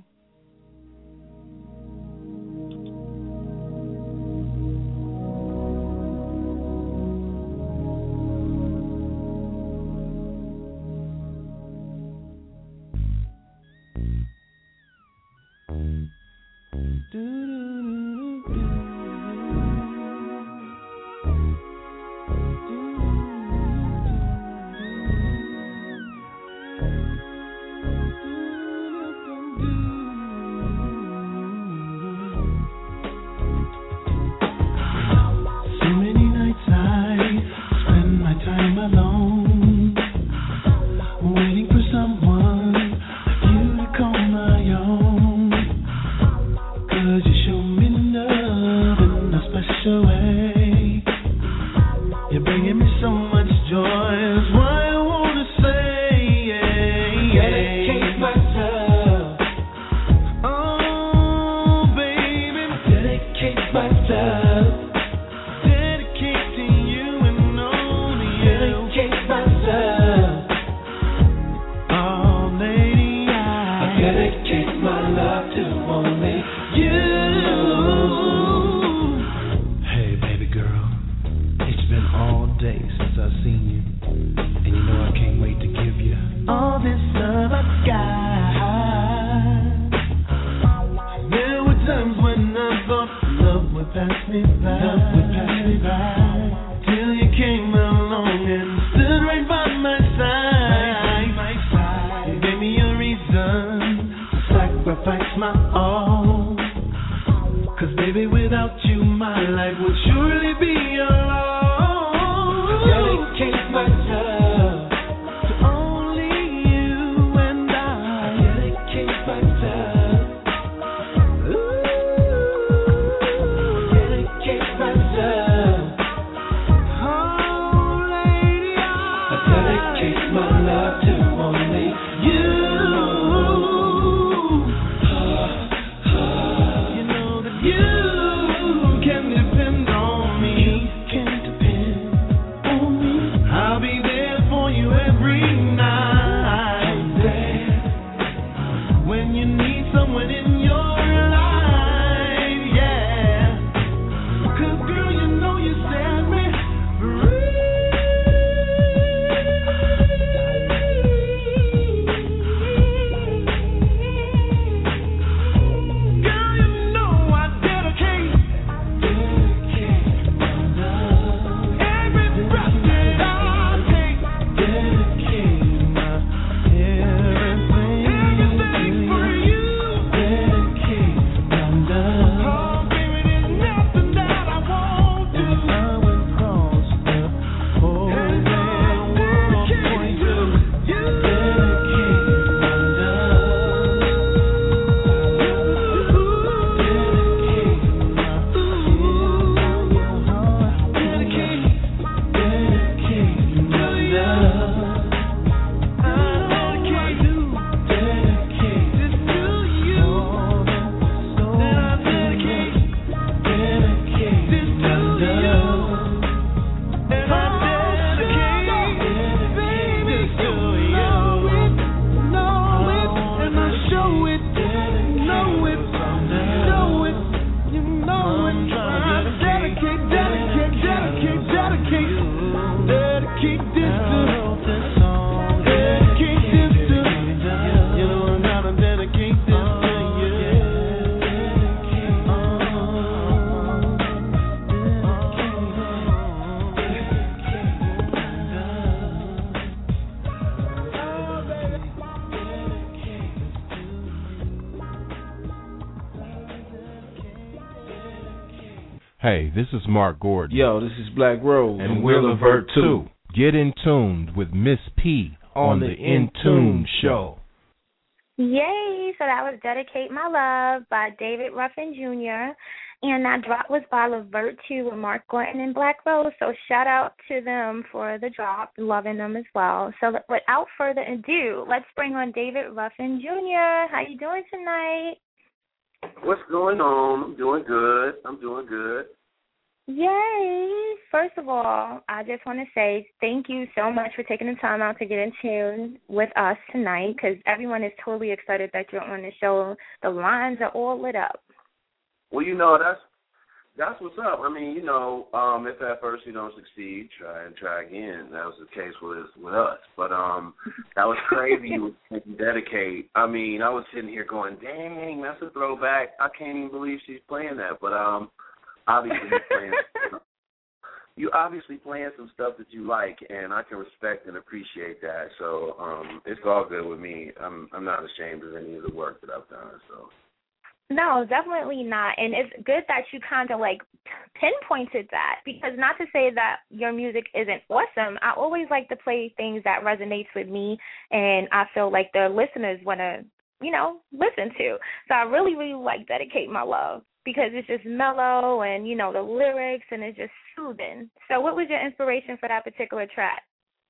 Hey, this is Mark Gordon. Yo, this is Black Rose. And we're Levert too. Get in tuned with Miss P on the In Tune Show. Yay! So that was Dedicate My Love by David Ruffin Jr. And that drop was by Levert 2 with Mark Gordon and Black Rose. So shout out to them for the drop. Loving them as well. So without further ado, let's bring on David Ruffin Jr. How you doing tonight? What's going on? I'm doing good. Yay! First of all, I just want to say thank you so much for taking the time out to get in tune with us tonight, because everyone is totally excited that you're on the show. The lines are all lit up. Well, that's what's up. I mean, if at first you don't succeed, try again. That was the case with us. But that was crazy. You Dedicate. I mean, I was sitting here going, dang, that's a throwback. I can't even believe she's playing that. But obviously you obviously playing some stuff that you like, and I can respect and appreciate that. So it's all good with me. I'm not ashamed of any of the work that I've done. So. No, definitely not. And it's good that you kind of pinpointed that, because not to say that your music isn't awesome. I always like to play things that resonates with me, and I feel like the listeners want to, listen to. So I really, really like Dedicate My Love, because it's just mellow and, the lyrics, and it's just soothing. So what was your inspiration for that particular track?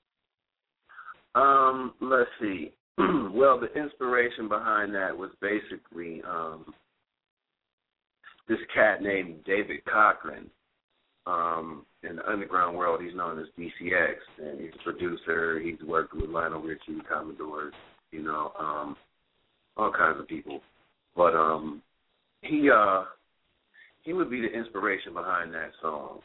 Let's see. Well, the inspiration behind that was basically this cat named David Cochran. In the underground world, he's known as DCX, and he's a producer. He's worked with Lionel Richie, Commodores, all kinds of people. But he would be the inspiration behind that song.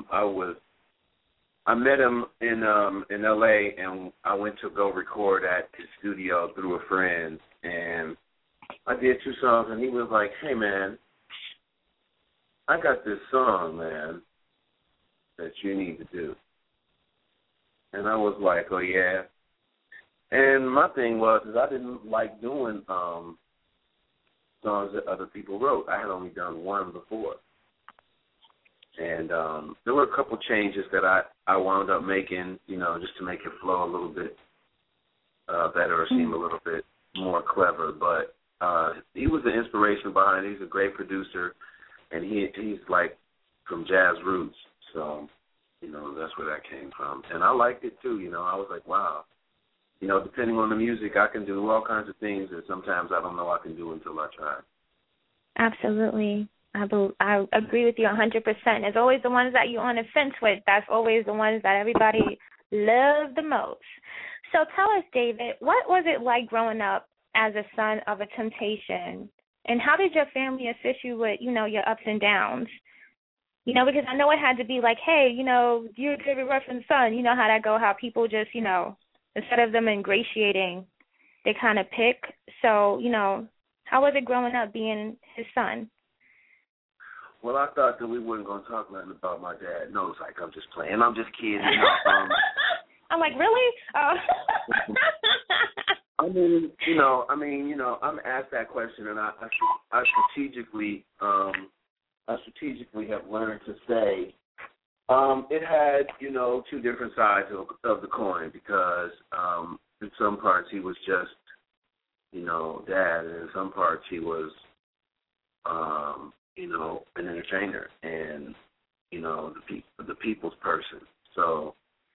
I met him in L.A., and I went to go record at his studio through a friend, and I did 2 songs, and he was like, hey, man, I got this song, man, that you need to do. And I was like, oh, yeah. And my thing was I didn't like doing songs that other people wrote. I had only done one before. And there were a couple changes that I wound up making, just to make it flow a little bit better or seem a little bit more clever. But he was the inspiration behind it. He's a great producer, and he's like from jazz roots. So, that's where that came from. And I liked it too, I was like, wow. Depending on the music, I can do all kinds of things that sometimes I don't know I can do until I try. Absolutely. I agree with you 100%. It's always the ones that you're on the fence with. That's always the ones that everybody loves the most. So tell us, David, what was it like growing up as a son of a Temptation? And how did your family assist you with, your ups and downs? Because I know it had to be like, hey, you're David Ruffin's son. You know how that go, how people just, instead of them ingratiating, they kind of pick. So, how was it growing up being his son? Well, I thought that we weren't going to talk nothing about my dad. No, it's like, I'm just playing. I'm just kidding. I'm like, really? Oh. I'm asked that question, and I strategically have learned to say it had, 2 different sides of the coin, because in some parts he was just, dad, and in some parts he was, an entertainer and, the people's person. So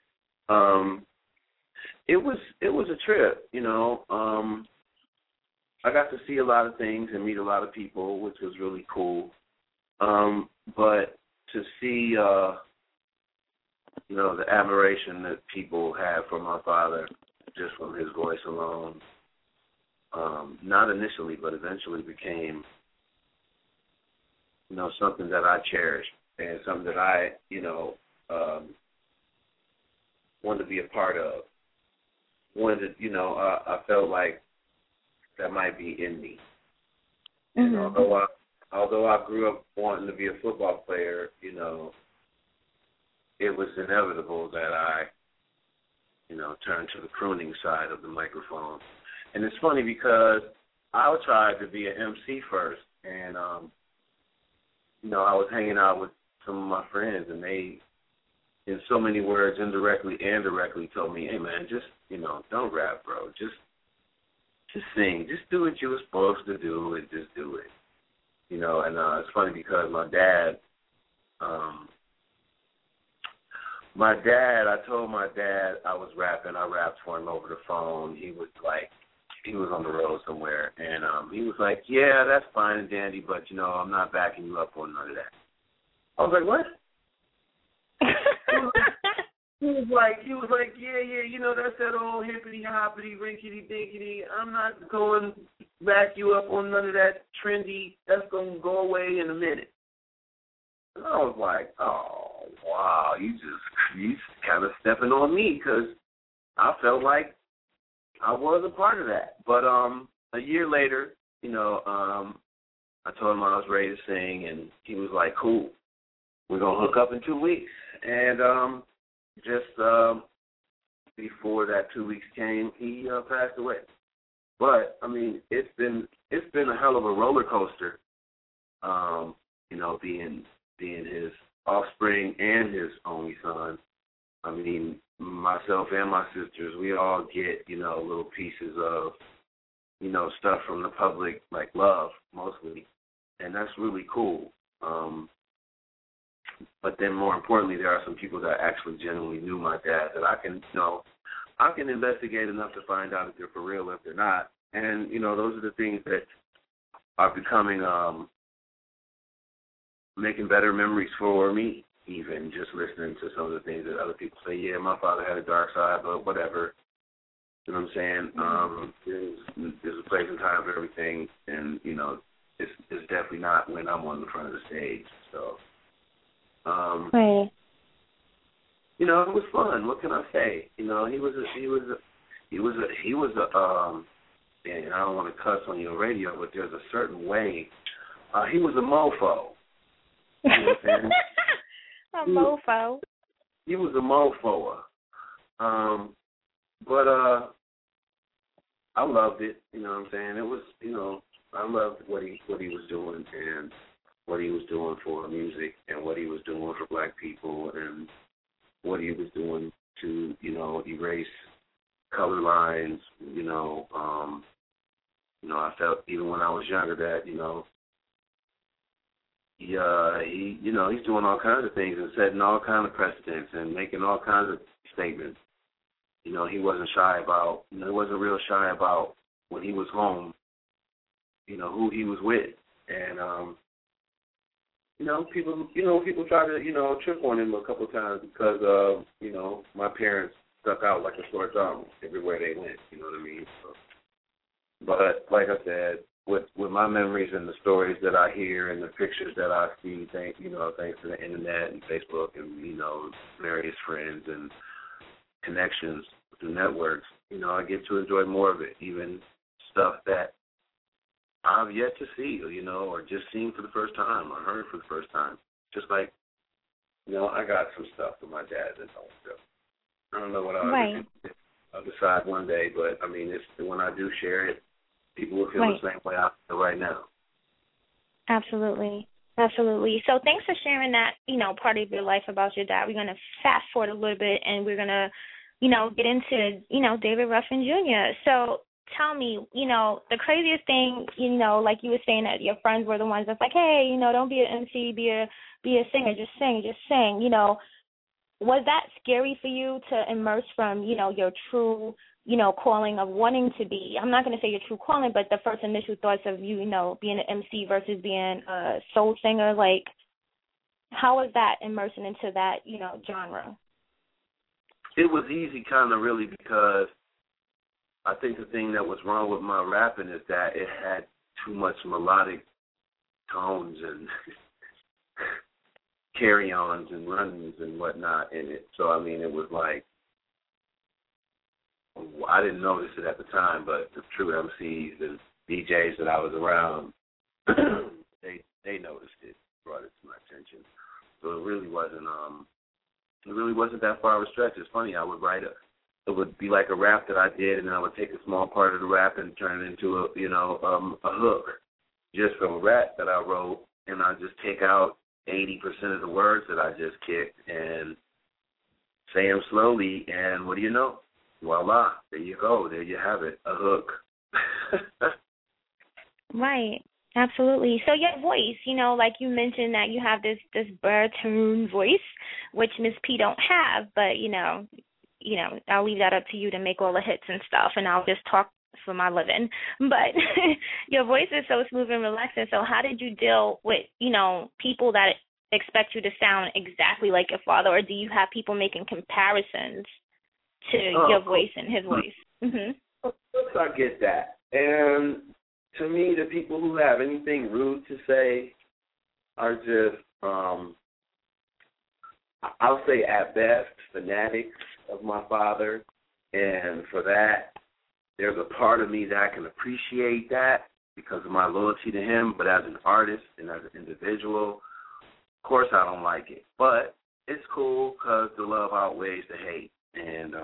it was a trip, I got to see a lot of things and meet a lot of people, which was really cool. But to see, the admiration that people had for my father just from his voice alone, not initially, but eventually became, something that I cherished and something that I, wanted to be a part of. I felt like that might be in me. Mm-hmm. Although I grew up wanting to be a football player, it was inevitable that I, turned to the crooning side of the microphone. And it's funny because I tried to be an MC first, and I was hanging out with some of my friends, and they, in so many words, indirectly and directly, told me, "Hey, man, just don't rap, bro. Just sing. Just do what you were supposed to do, and just do it." And it's funny because my dad. I told my dad I was rapping. I rapped for him over the phone. He was on the road somewhere, and he was like, "Yeah, that's fine and dandy, but I'm not backing you up on none of that." I was like, "What?" He was like, "Yeah, that's that old hippity hoppity, rinkety dinkety. I'm not going to back you up on none of that trendy. That's going to go away in a minute." And I was like, "Oh, wow, you kind of stepping on me," because I felt like I was a part of that. But a year later, I told him I was ready to sing, and he was like, "Cool, we're going to hook up in 2 weeks." And just before that 2 weeks came, he passed away. But, I mean, it's been a hell of a roller coaster, being his offspring and his only son. I mean, myself and my sisters, we all get, little pieces of, stuff from the public, like love, mostly. And that's really cool. But then more importantly, there are some people that actually genuinely knew my dad that I can investigate enough to find out if they're for real, if they're not. And, those are the things that are becoming, making better memories for me, even just listening to some of the things that other people say. Yeah, my father had a dark side, but whatever. You know what I'm saying? There's a place and time for everything, and, it's definitely not when I'm on the front of the stage. So, right. It was fun. What can I say? He was and I don't want to cuss on your radio, but there's a certain way. He was a mofo. You know what I'm saying? A mofo. He was a mofo. But I loved it. You know what I'm saying? It was, I loved what he was doing and what he was doing for music and what he was doing for black people and what he was doing to, erase color lines. I felt even when I was younger that, he's doing all kinds of things and setting all kinds of precedents and making all kinds of statements. He wasn't shy about, he wasn't real shy about when he was home, who he was with. And, people try to, trip on him a couple of times because, my parents stuck out like a sore thumb everywhere they went, you know what I mean? So, but like I said, with my memories and the stories that I hear and the pictures that I see, thanks to the internet and Facebook and, various friends and connections through networks, I get to enjoy more of it, even stuff that I've yet to see, or just seen for the first time or heard for the first time. Just like, I got some stuff from my dad that I don't know what I'll decide one day, but, I mean, when I do share it, people will feel the same way I feel right now. Absolutely. Absolutely. So thanks for sharing that, part of your life about your dad. We're going to fast forward a little bit, and we're going to, get into, David Ruffin Jr. So tell me, the craziest thing, like you were saying that your friends were the ones that's like, hey, don't be an MC, be a singer, just sing. Was that scary for you to immerse from, your true, calling of wanting to be, I'm not going to say your true calling, but the first initial thoughts of you, being an MC versus being a soul singer? Like, how was that immersing into that, genre? It was easy kind of really because I think the thing that was wrong with my rapping is that it had too much melodic tones and carry-ons and runs and whatnot in it. So, I mean, it was like, I didn't notice it at the time, but the true MCs and DJs that I was around, they noticed it, brought it to my attention. So it really wasn't that far of a stretch. It's funny, I would it would be like a rap that I did, and I would take a small part of the rap and turn it into a hook just from a rap that I wrote, and I just take out 80% of the words that I just kicked and say them slowly, and what do you know? Voila, there you go. There you have it, a hook. Right. Absolutely. So your voice, like you mentioned that you have this baritone voice, which Miss P don't have, but I'll leave that up to you to make all the hits and stuff, and I'll just talk for my living. But your voice is so smooth and relaxing. So how did you deal with, people that expect you to sound exactly like your father, or do you have people making comparisons to your voice and his voice? Mm-hmm. Of course I get that. And to me, the people who have anything rude to say are just, I'll say at best, fanatics of my father. And for that, there's a part of me that can appreciate that because of my loyalty to him. But as an artist and as an individual, of course I don't like it. But it's cool because the love outweighs the hate. And,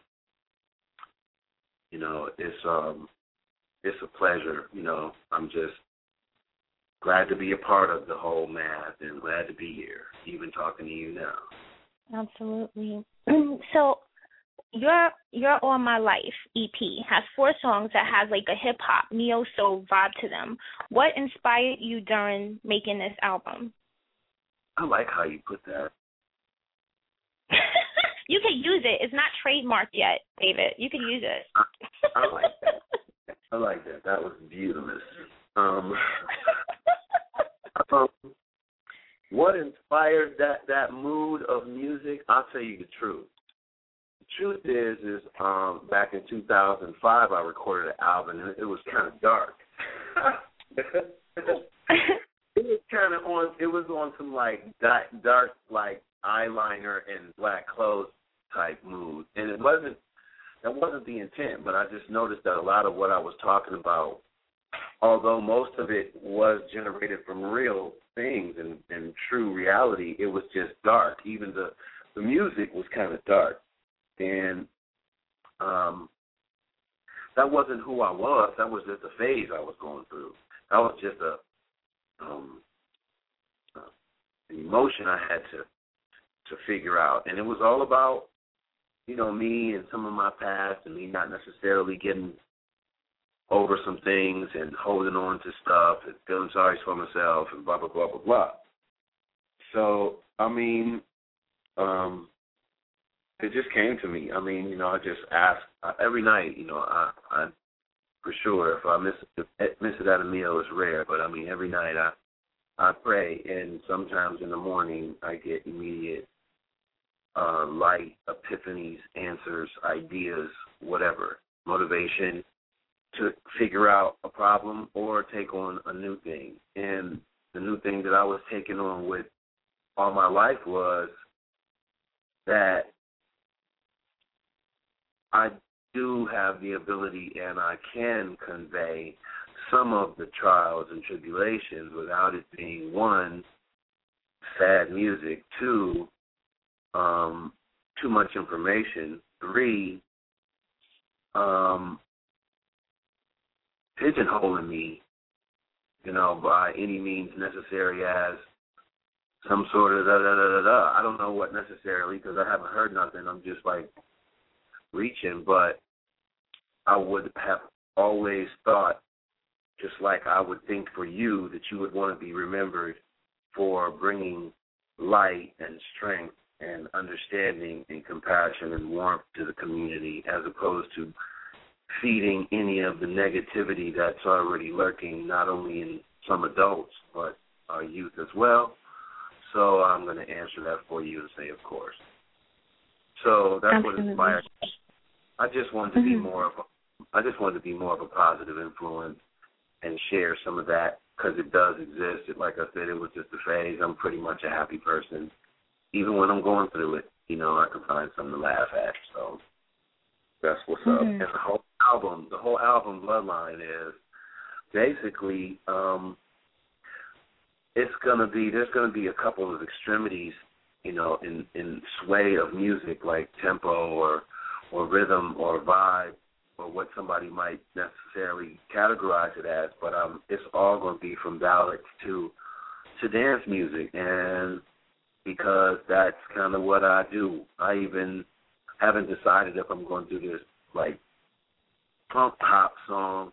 it's a pleasure. I'm just glad to be a part of the whole math and glad to be here, even talking to you now. Absolutely. So your All My Life EP has 4 songs that has like a hip-hop, neo-soul vibe to them. What inspired you during making this album? I like how you put that. You can use it. It's not trademarked yet, David. You can use it. I like that. I like that. That was beautiful. What inspired that mood of music? I'll tell you the truth. The truth is back in 2005, I recorded an album, and it was kind of dark. It was on some like dark like eyeliner and black clothes type mood, and that wasn't the intent. But I just noticed that a lot of what I was talking about, although most of it was generated from real things and true reality, it was just dark. Even the music was kind of dark, and that wasn't who I was. That was just a phase I was going through. That was just an emotion I had to figure out, and it was all about me and some of my past, and me not necessarily getting over some things and holding on to stuff and feeling sorry for myself and blah, blah, blah, blah, blah. So, it just came to me. I just ask every night, I for sure, if I miss it at a meal, it's rare, but every night I pray, and sometimes in the morning I get immediate light, epiphanies, answers, ideas, whatever, motivation to figure out a problem or take on a new thing. And the new thing that I was taking on with All My Life was that I do have the ability and I can convey some of the trials and tribulations without it being, 1, sad music, 2, too much information, 3, pigeonholing me, by any means necessary as some sort of da-da-da-da-da. I don't know what necessarily because I haven't heard nothing. I'm just like reaching, but I would have always thought, just like I would think for you, that you would want to be remembered for bringing light and strength and understanding and compassion and warmth to the community, as opposed to feeding any of the negativity that's already lurking, not only in some adults, but our youth as well. So I'm going to answer that for you and say, of course. So that's Absolutely. What inspired me. I just wanted to be more of a positive influence and share some of that because it does exist. Like I said, it was just a phase. I'm pretty much a happy person. Even when I'm going through it, I can find something to laugh at. So that's what's up. And the whole album Bloodline is basically there's gonna be a couple of extremities, in sway of music like tempo or rhythm or vibe or what somebody might necessarily categorize it as, but it's all going to be from ballads to to dance music, and because that's kind of what I do. I even haven't decided if I'm going to do this, like, punk hop song,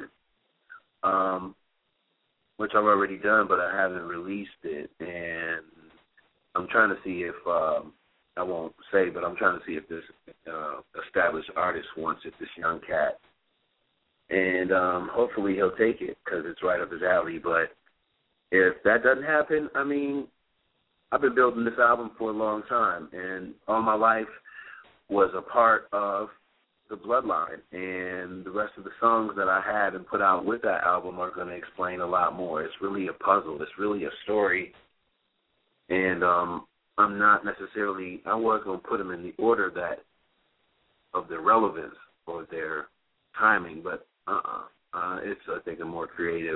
which I've already done, but I haven't released it, and I'm trying to see if, I won't say, but I'm trying to see if this established artist wants it, this young cat. And hopefully he'll take it because it's right up his alley. But if that doesn't happen, I mean, I've been building this album for a long time, and all my life was a part of the Bloodline. And the rest of the songs that I had and put out with that album are going to explain a lot more. It's really a puzzle. It's really a story. And I'm not necessarily, I was going to put them in the order that of their relevance or their timing, but it's, I think, a more creative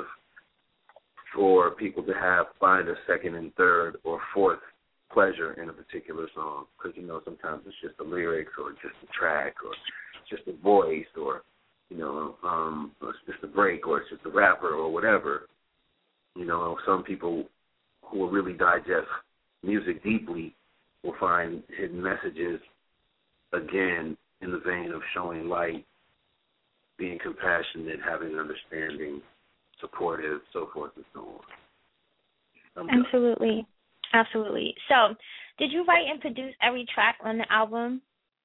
for people to find a second and third or fourth pleasure in a particular song, because, you know, sometimes it's just the lyrics or just the track or just the voice or, you know, it's just a break or it's just a rapper or whatever. You know, some people who will really digest music deeply will find hidden messages, again, in the vein of showing light, being compassionate, having understanding, supportive, so forth and so on. Absolutely. Absolutely. So, did you write and produce every track on the album?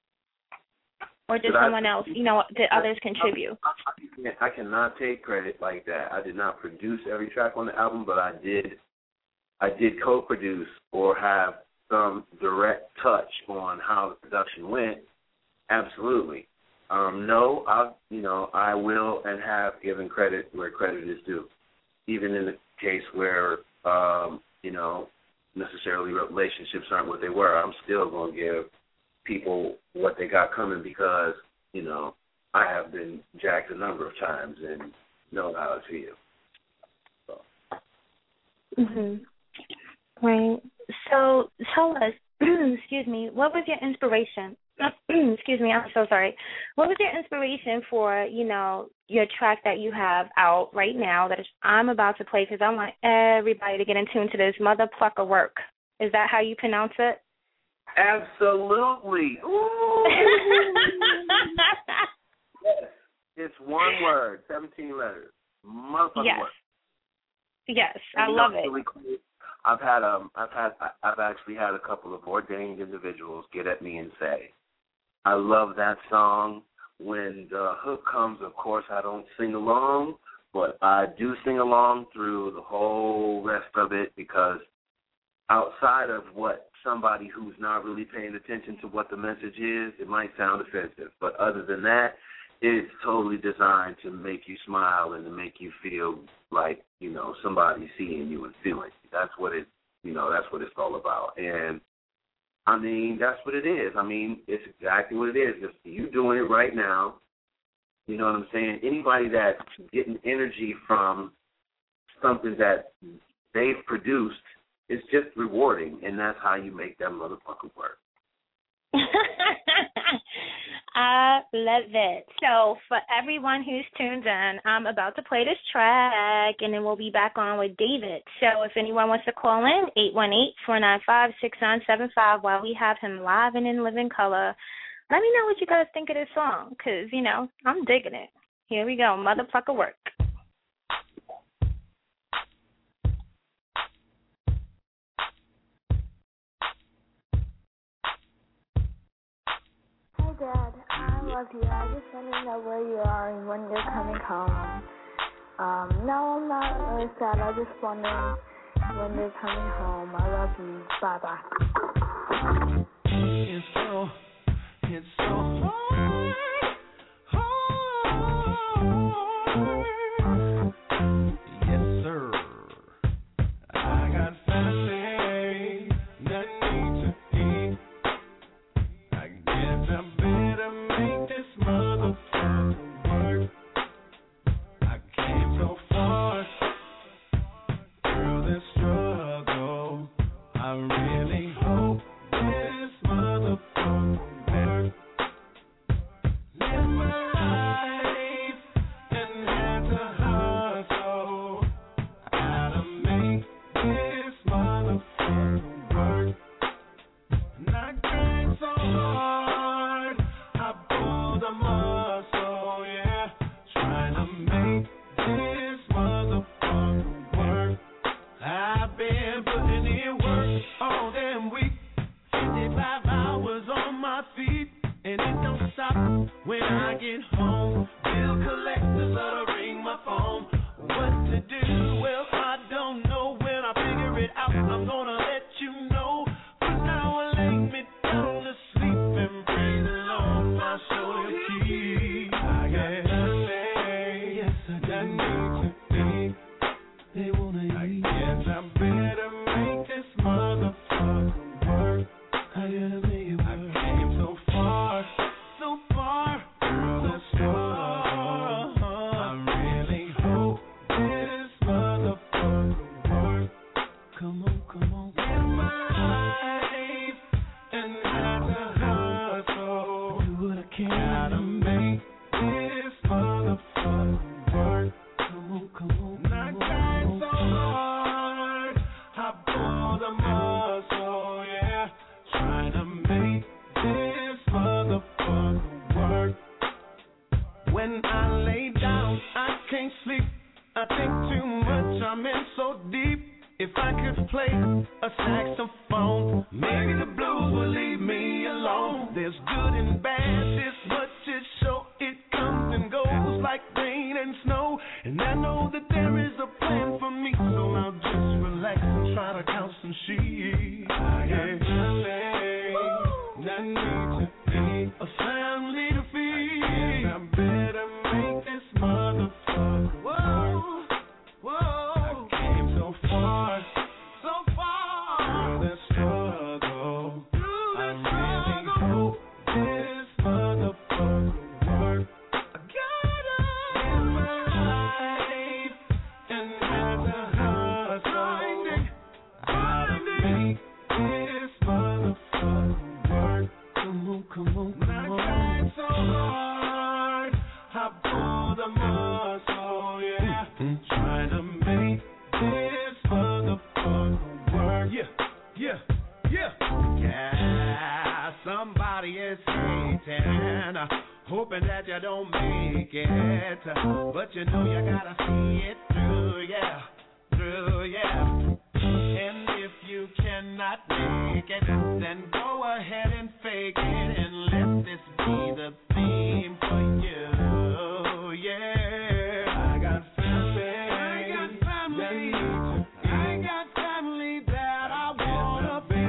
Or did someone else, you know, did others contribute? I cannot take credit like that. I did not produce every track on the album, but I did co-produce or have some direct touch on how the production went. Absolutely. No, I will and have given credit where credit is due, even in the case where, you know, necessarily relationships aren't what they were. I'm still going to give people what they got coming because, you know, I have been jacked a number of times and know how it feels. So. Mhm. Right. So tell us, excuse me, what was your inspiration? Excuse me, I'm so sorry. What was your inspiration for, you know, your track that you have out right now that I'm about to play, because I want everybody to get in tune to this, Mother Plucker Work. Is that how you pronounce it? Absolutely. Ooh. Yes. It's one word, 17 letters. Motherfucking yes. work. Yes, I love it. Really cool. I've actually had a couple of ordained individuals get at me and say, I love that song. When the hook comes, of course, I don't sing along, but I do sing along through the whole rest of it because outside of what somebody who's not really paying attention to what the message is, it might sound offensive. But other than that, it's totally designed to make you smile and to make you feel like, you know, somebody's seeing you and feeling you. That's what it, you know, that's what it's all about. And I mean, that's what it is. I mean, it's exactly what it is. If you doing it right now, you know what I'm saying? Anybody that's getting energy from something that they've produced, it's just rewarding, and that's how you make that motherfucker work. I love it. So for everyone who's tuned in, I'm about to play this track, and then we'll be back on with David. So if anyone wants to call in, 818-495-6975 while we have him live and in living color. Let me know what you guys think of this song, because, you know, I'm digging it. Here we go, Mother Plucker Work. Dad, I love you. I just want to know where you are and when you're coming home. No, I'm not really sad. I just wondering when you're coming home. I love you. Bye-bye. It's so hard. Yes, sir. I got something that needs to eat. I guess I better make this motherfucker work. I came so far through this struggle. I really hope this motherfucker works. Live my life and had to hustle. How to make it When I get home, bill collectors ought to ring my phone. What to do? Well, I don't know. When I figure it out, I'm gonna let you know. For now, I lay me down to sleep and pray the Lord my soul will keep. I got nothing. Yes, I got need to eat. They wanna eat. I guess I better make this motherfucker work. I gotta make it work. I came so far, girl, let's go. I really hope this motherfucker work. Come on. In my life, and have to hustle. Do what I can. Gotta make this motherfucker work. Come on. I got so hard, I pull the muscle, yeah. Trying to make this motherfucker work. When I lay down, I can't sleep. I think too much, I'm in so deep. If I could play a saxophone, maybe the blues will leave me alone. There's good and bad, this much is sure. It comes and goes like rain and snow. And I know that there is a plan for me, so I'll just relax and try to count some sheep. I got nothing, I need to eat, a family to feed. I better make this motherfucker work. Whoa, I came so far, through the struggle. I really hope this motherfucker work. I gotta live my life and have to hustle. Grinding, this motherfucker work. Come on. I tried so hard, I pulled the muscle, yeah. Trying to make this motherfucker work. Yeah, somebody is hating, hoping that you don't make it. But you know you gotta see it through, yeah. And if you cannot make it, then go ahead and fake it, and let this be the theme for you, yeah. I got family that I wanna be.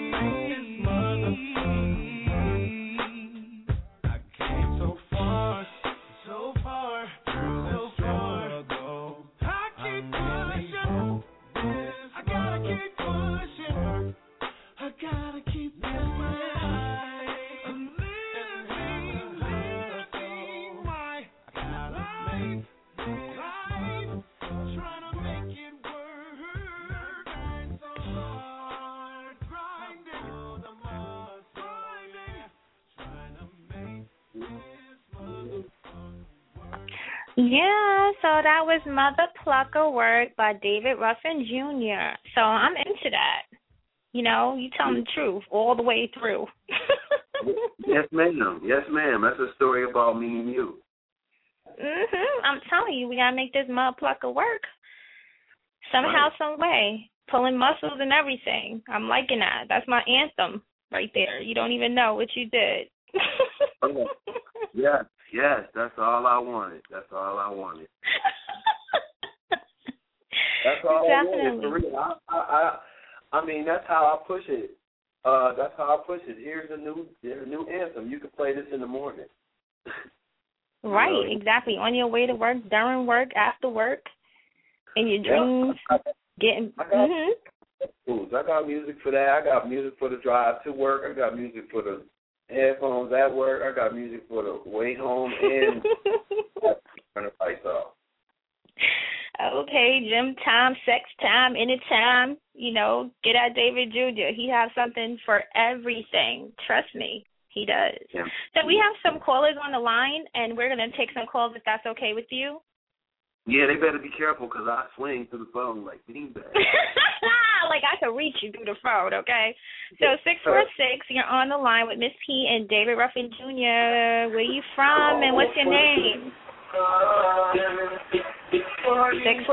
I came so far, through the struggle. I keep pushing. I gotta keep pushing. I gotta keep living my life. I'm living my life. Trying to make it work. I'm so hard, grinding the muscle. Trying to make this motherfucker work. Yeah, so that was Mother Plucker Work by David Ruffin Jr. So I'm into that. You know, you tell them the truth all the way through. Yes, ma'am. That's a story about me and you. I'm telling you, we gotta make this Mother Plucker work. Somehow, some way. Pulling muscles and everything. I'm liking that. That's my anthem right there. You don't even know what you did. Yes, that's all I wanted. That's all I wanted. Definitely. For real. I mean, that's how I push it. Here's a new anthem. You can play this in the morning. Right, exactly. On your way to work, during work, after work, in your dreams, I got music for that. I got music for the drive to work. I got music for the headphones at work. I got music for the way home and turn the lights off. Okay, gym time, sex time, anytime, get at David Jr. He has something for everything. Trust me, he does. Yeah. So we have some callers on the line, and we're going to take some calls if that's okay with you. Yeah, they better be careful because I swing through the phone like beanbag. Like I can reach you through the phone, okay? So 646, you're on the line with Miss P and David Ruffin Jr. Where you from and what's your name? 646.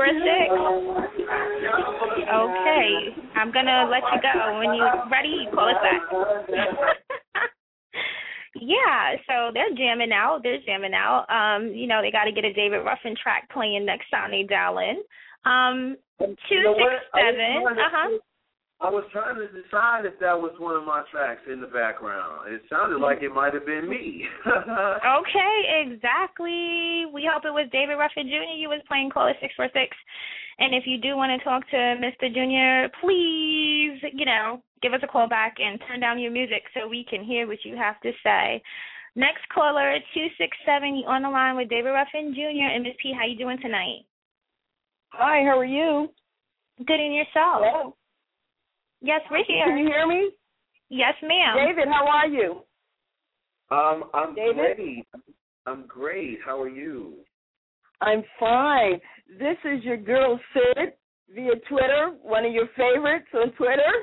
Okay, I'm going to let you go. When you're ready, you call us back. Yeah, so they're jamming out. They got to get a David Ruffin track playing next time they dial in. 267. I was trying to decide if that was one of my tracks in the background. It sounded like it might have been me. Okay, exactly. We hope it was David Ruffin Jr. You was playing caller 646. And if you do want to talk to Mr. Jr., please, give us a call back and turn down your music so we can hear what you have to say. Next caller, 267. You on the line with David Ruffin Jr. and Miss P. How you doing tonight? Hi, how are you? Good, and yourself? Hello. Yes, we're here. Can you hear me? Yes, ma'am. David, how are you? I'm David? great. I'm great. How are you? I'm fine. This is your girl, Sid, via Twitter, one of your favorites on Twitter.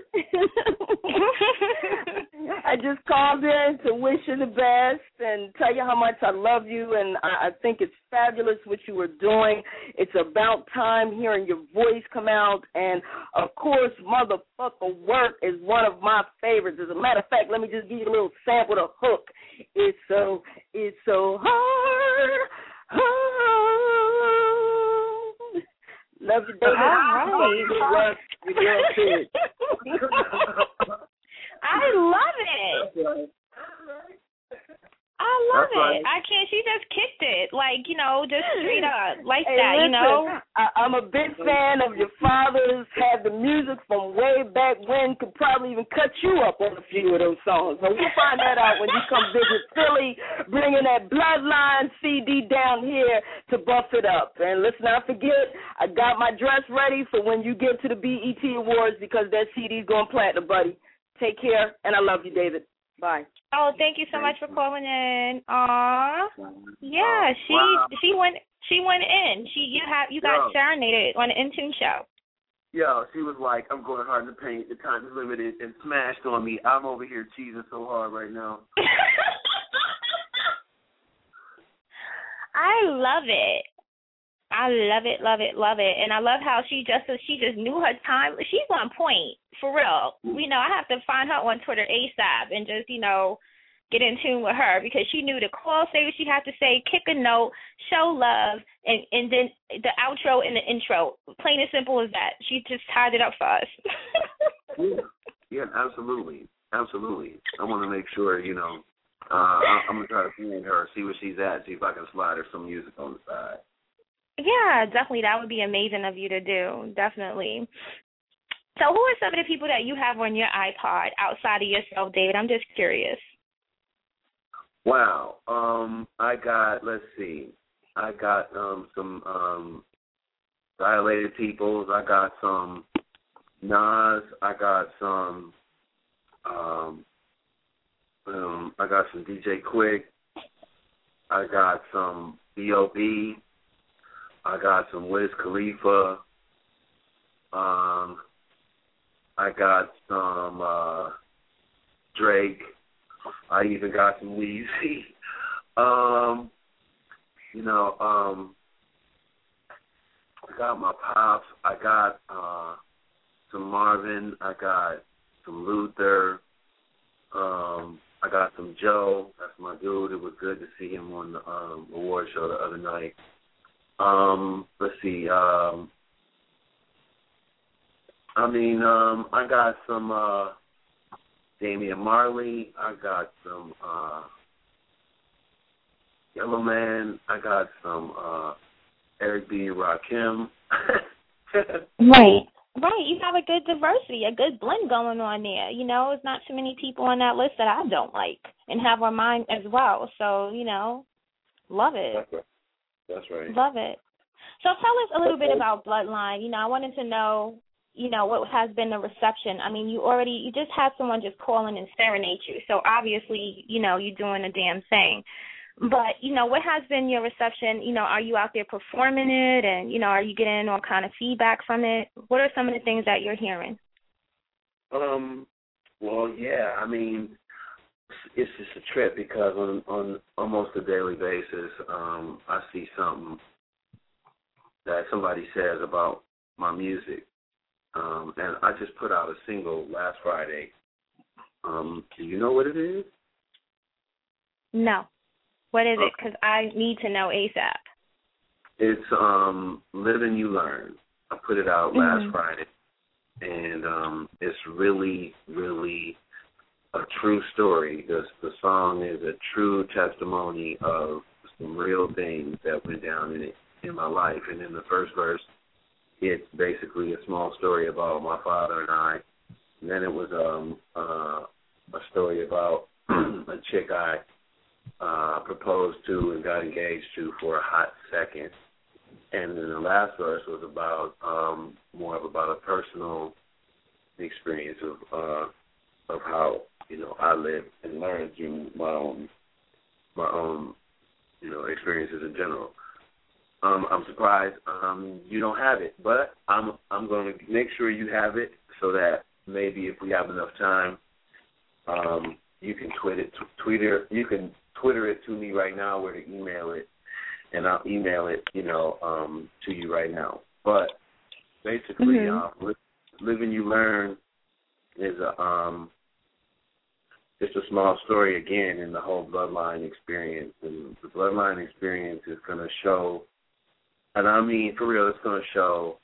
I just called in to wish you the best and tell you how much I love you, and I think it's fabulous what you are doing. It's about time hearing your voice come out, and, of course, Motherfucker Work is one of my favorites. As a matter of fact, let me just give you a little sample of the hook. It's so hard. Love you, David. All right. I love it. I love it. I can't. She just kicked it, just straight up, like hey, that, listen, I'm a big fan of your father's. Had the music from way back when. Could probably even cut you up on a few of those songs. So we'll find that out when you come visit Philly, bringing that Bloodline CD down here to buff it up. And let's not forget, I got my dress ready for when you get to the BET Awards because that CD's going platinum, buddy. Take care, and I love you, David. Bye. Oh, thank you so much for calling in. Aw, yeah, she went in. You got serenaded on the Intune show. Yo, she was like, I'm going hard in the paint. The time is limited, and smashed on me. I'm over here cheesing so hard right now. I love it. I love it, love it, love it. And I love how she just knew her time. She's on point, for real. I have to find her on Twitter ASAP and just, get in tune with her because she knew to call, say what she had to say, kick a note, show love, and then the outro and the intro. Plain and simple as that. She just tied it up for us. Yeah, absolutely. Absolutely. I want to make sure, I'm going to try to find her, see where she's at, see if I can slide her some music on the side. Yeah, definitely. That would be amazing of you to do. Definitely. So who are some of the people that you have on your iPod outside of yourself, David? I'm just curious. Wow. I got some Dilated Peoples. I got some Nas. I got some DJ Quick. I got some B.O.B. I got some Wiz Khalifa. I got some Drake. I even got some Weezy. I got my pops. I got some Marvin. I got some Luther. I got some Joe. That's my dude. It was good to see him on the award show the other night. Let's see. I got some Damian Marley. I got some Yellow Man. I got some Eric B. and Rakim. Right. You have a good diversity, a good blend going on there. It's not too many people on that list that I don't like and have on mine as well. So, love it. That's right. Love it. So tell us a little bit about Bloodline. I wanted to know, what has been the reception. I mean, you just had someone just call in and serenade you. So obviously, you're doing a damn thing. But, what has been your reception? Are you out there performing it? And, are you getting all kind of feedback from it? What are some of the things that you're hearing? Well, yeah. I mean, it's just a trip because on almost a daily basis, I see something that somebody says about my music. And I just put out a single last Friday. Do you know what it is? No. What is it? Because I need to know ASAP. It's Live and You Learn. I put it out last Friday, and it's really, really a true story. The song is a true testimony of some real things that went down in my life. And in the first verse, it's basically a small story about my father and I. And then it was a story about a chick I proposed to and got engaged to for a hot second. And then the last verse was about more about a personal experience of how I lived and learned through my own experiences in general. I'm surprised you don't have it, but I'm going to make sure you have it so that maybe if we have enough time, you can you can Twitter it to me right now or to email it, and I'll email it, to you right now. But basically, Live and You Learn is it's a small story again in the whole bloodline experience, and the bloodline experience is going to show, and I mean for real, it's going to show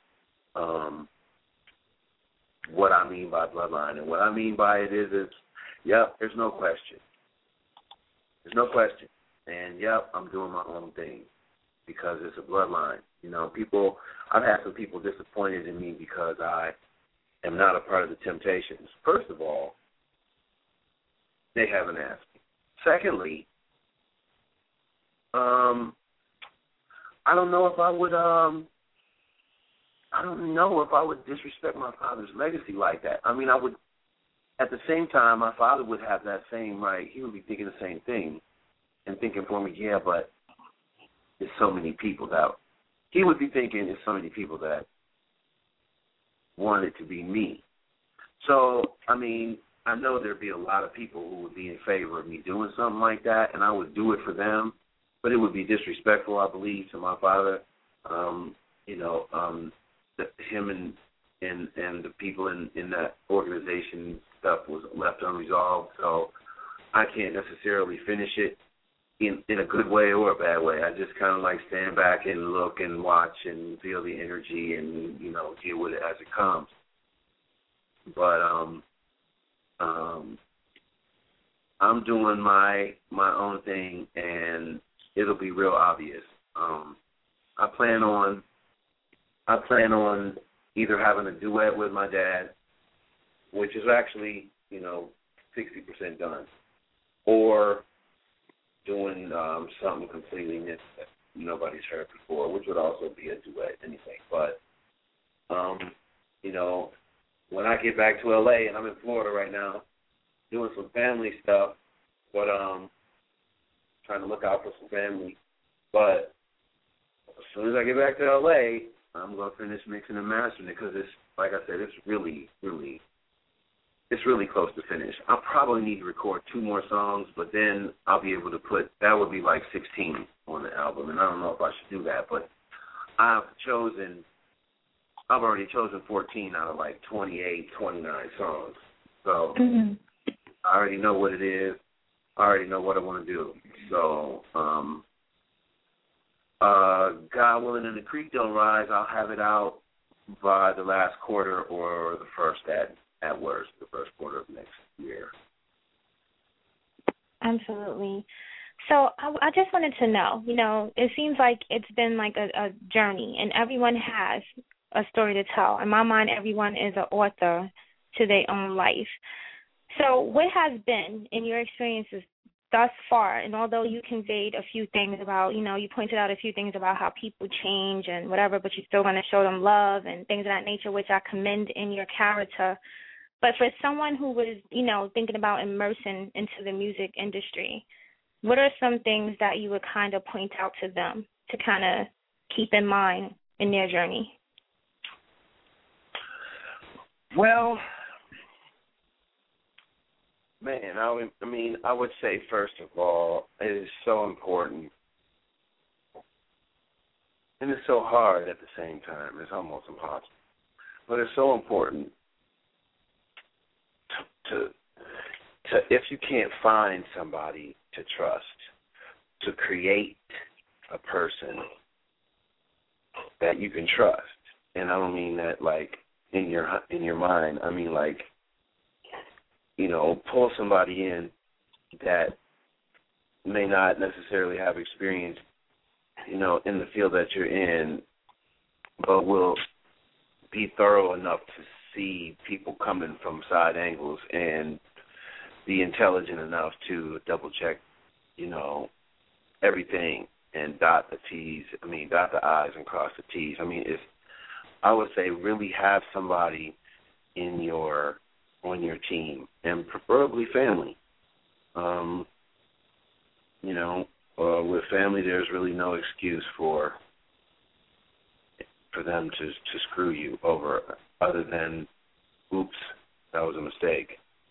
what I mean by bloodline, and what I mean by it is there's no question. There's no question. And, I'm doing my own thing because it's a bloodline. I've had some people disappointed in me because I am not a part of the Temptations. First of all, they haven't asked me. Secondly, I don't know if I would disrespect my father's legacy like that. I mean, I would. At the same time, my father would have that same right. He would be thinking the same thing and thinking for me, but there's so many people that he would be thinking there's so many people that want it to be me. So, I mean, I know there'd be a lot of people who would be in favor of me doing something like that, and I would do it for them, but it would be disrespectful, I believe, to my father. Him and the people in that organization stuff was left unresolved, so I can't necessarily finish it in a good way or a bad way. I just kind of like stand back and look and watch and feel the energy and, deal with it as it comes. But I'm doing my own thing, and it'll be real obvious. I plan on either having a duet with my dad, which is actually, 60% done, or doing something completely new that nobody's heard before, which would also be a duet anyway. But, when I get back to L.A., and I'm in Florida right now, doing some family stuff, but trying to look out for some family. But as soon as I get back to L.A., I'm going to finish mixing and mastering it because it's, like I said, it's really, really, it's really close to finish. I'll probably need to record 2 more songs, but then I'll be able to that would be like 16 on the album, and I don't know if I should do that, but I've already chosen 14 out of like 28, 29 songs. So I already know what it is. I already know what I want to do. So, God willing and the creek don't rise, I'll have it out by the last quarter or the first at worst, the first quarter of next year. Absolutely. So I just wanted to know, it seems like it's been like a journey, and everyone has a story to tell. In my mind, everyone is an author to their own life. So what has been, in your experiences thus far, and although you conveyed a few things about, you pointed out a few things about how people change and whatever, but you're still going to show them love and things of that nature, which I commend in your character. But for someone who was, thinking about immersing into the music industry, what are some things that you would kind of point out to them to kind of keep in mind in their journey? Well, man, I would say, first of all, it is so important, and it's so hard at the same time. It's almost impossible. But it's so important to if you can't find somebody to trust, to create a person that you can trust. And I don't mean that like in your mind. I mean like, you know, pull somebody in that may not necessarily have experience, you know, in the field that you're in, but will be thorough enough to see people coming from side angles and be intelligent enough to double check, you know, everything and dot the I's and cross the T's. I mean, I would say really have somebody on your team, and preferably family. You know, with family, there's really no excuse for them to screw you over, other than, oops, that was a mistake.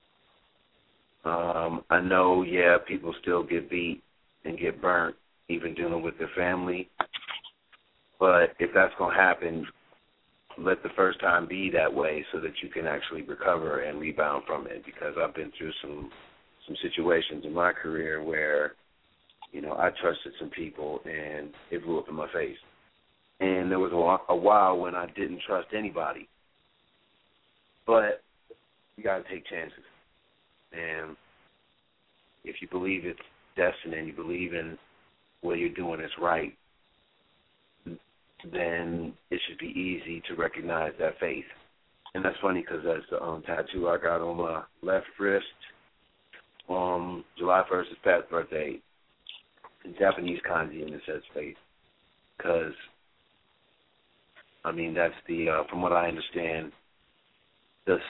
I know, yeah, people still get beat and get burnt, even dealing with their family. But if that's going to happen, let the first time be that way so that you can actually recover and rebound from it. Because I've been through some situations in my career where, you know, I trusted some people and it blew up in my face. And there was a while when I didn't trust anybody. But you got to take chances. And if you believe it's destined and you believe in what you're doing is right, then it should be easy to recognize that faith. And that's funny because that's the tattoo I got on my left wrist. July 1st is Pat's birthday. In Japanese kanji, and it says faith. Because, I mean, that's from what I understand, it's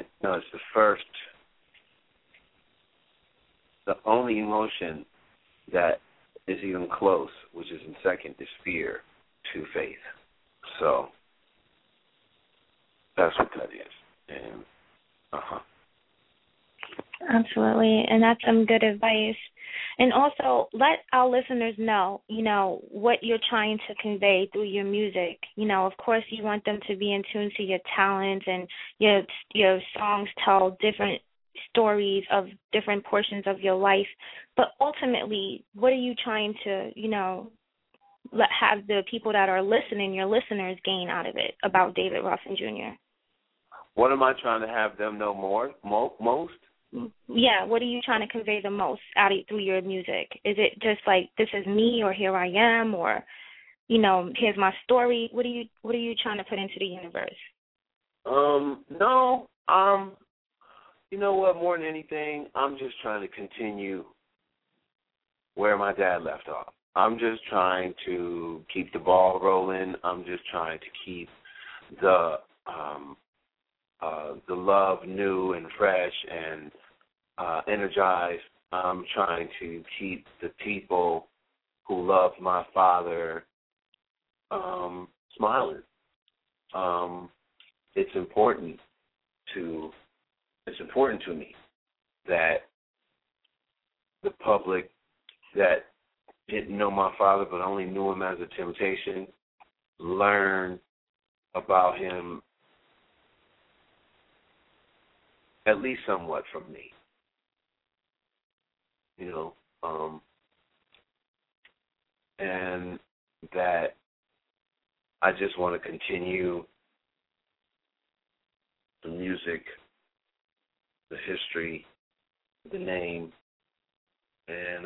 the only emotion that is even close, which is in second, is fear to faith. So that's what that is. And Absolutely, and that's some good advice. And also, let our listeners know, you know, what you're trying to convey through your music. You know, of course, you want them to be in tune to your talent, and your songs tell different stories of different portions of your life. But ultimately, what are you trying to, you know, have the people that are listening, your listeners, gain out of it about David Ruffin Jr.? What am I trying to have them know most? Yeah, what are you trying to convey the most through your music? Is it just like, this is me, or here I am, or, you know, here's my story? What are you trying to put into the universe? No. You know what, more than anything, I'm just trying to continue where my dad left off. I'm just trying to keep the ball rolling. I'm just trying to keep the love new and fresh and energized. I'm trying to keep the people who love my father smiling. It's important to me that the public that didn't know my father but only knew him as a temptation learn about him at least somewhat from me. You know, and that I just want to continue the music, the history, the name, and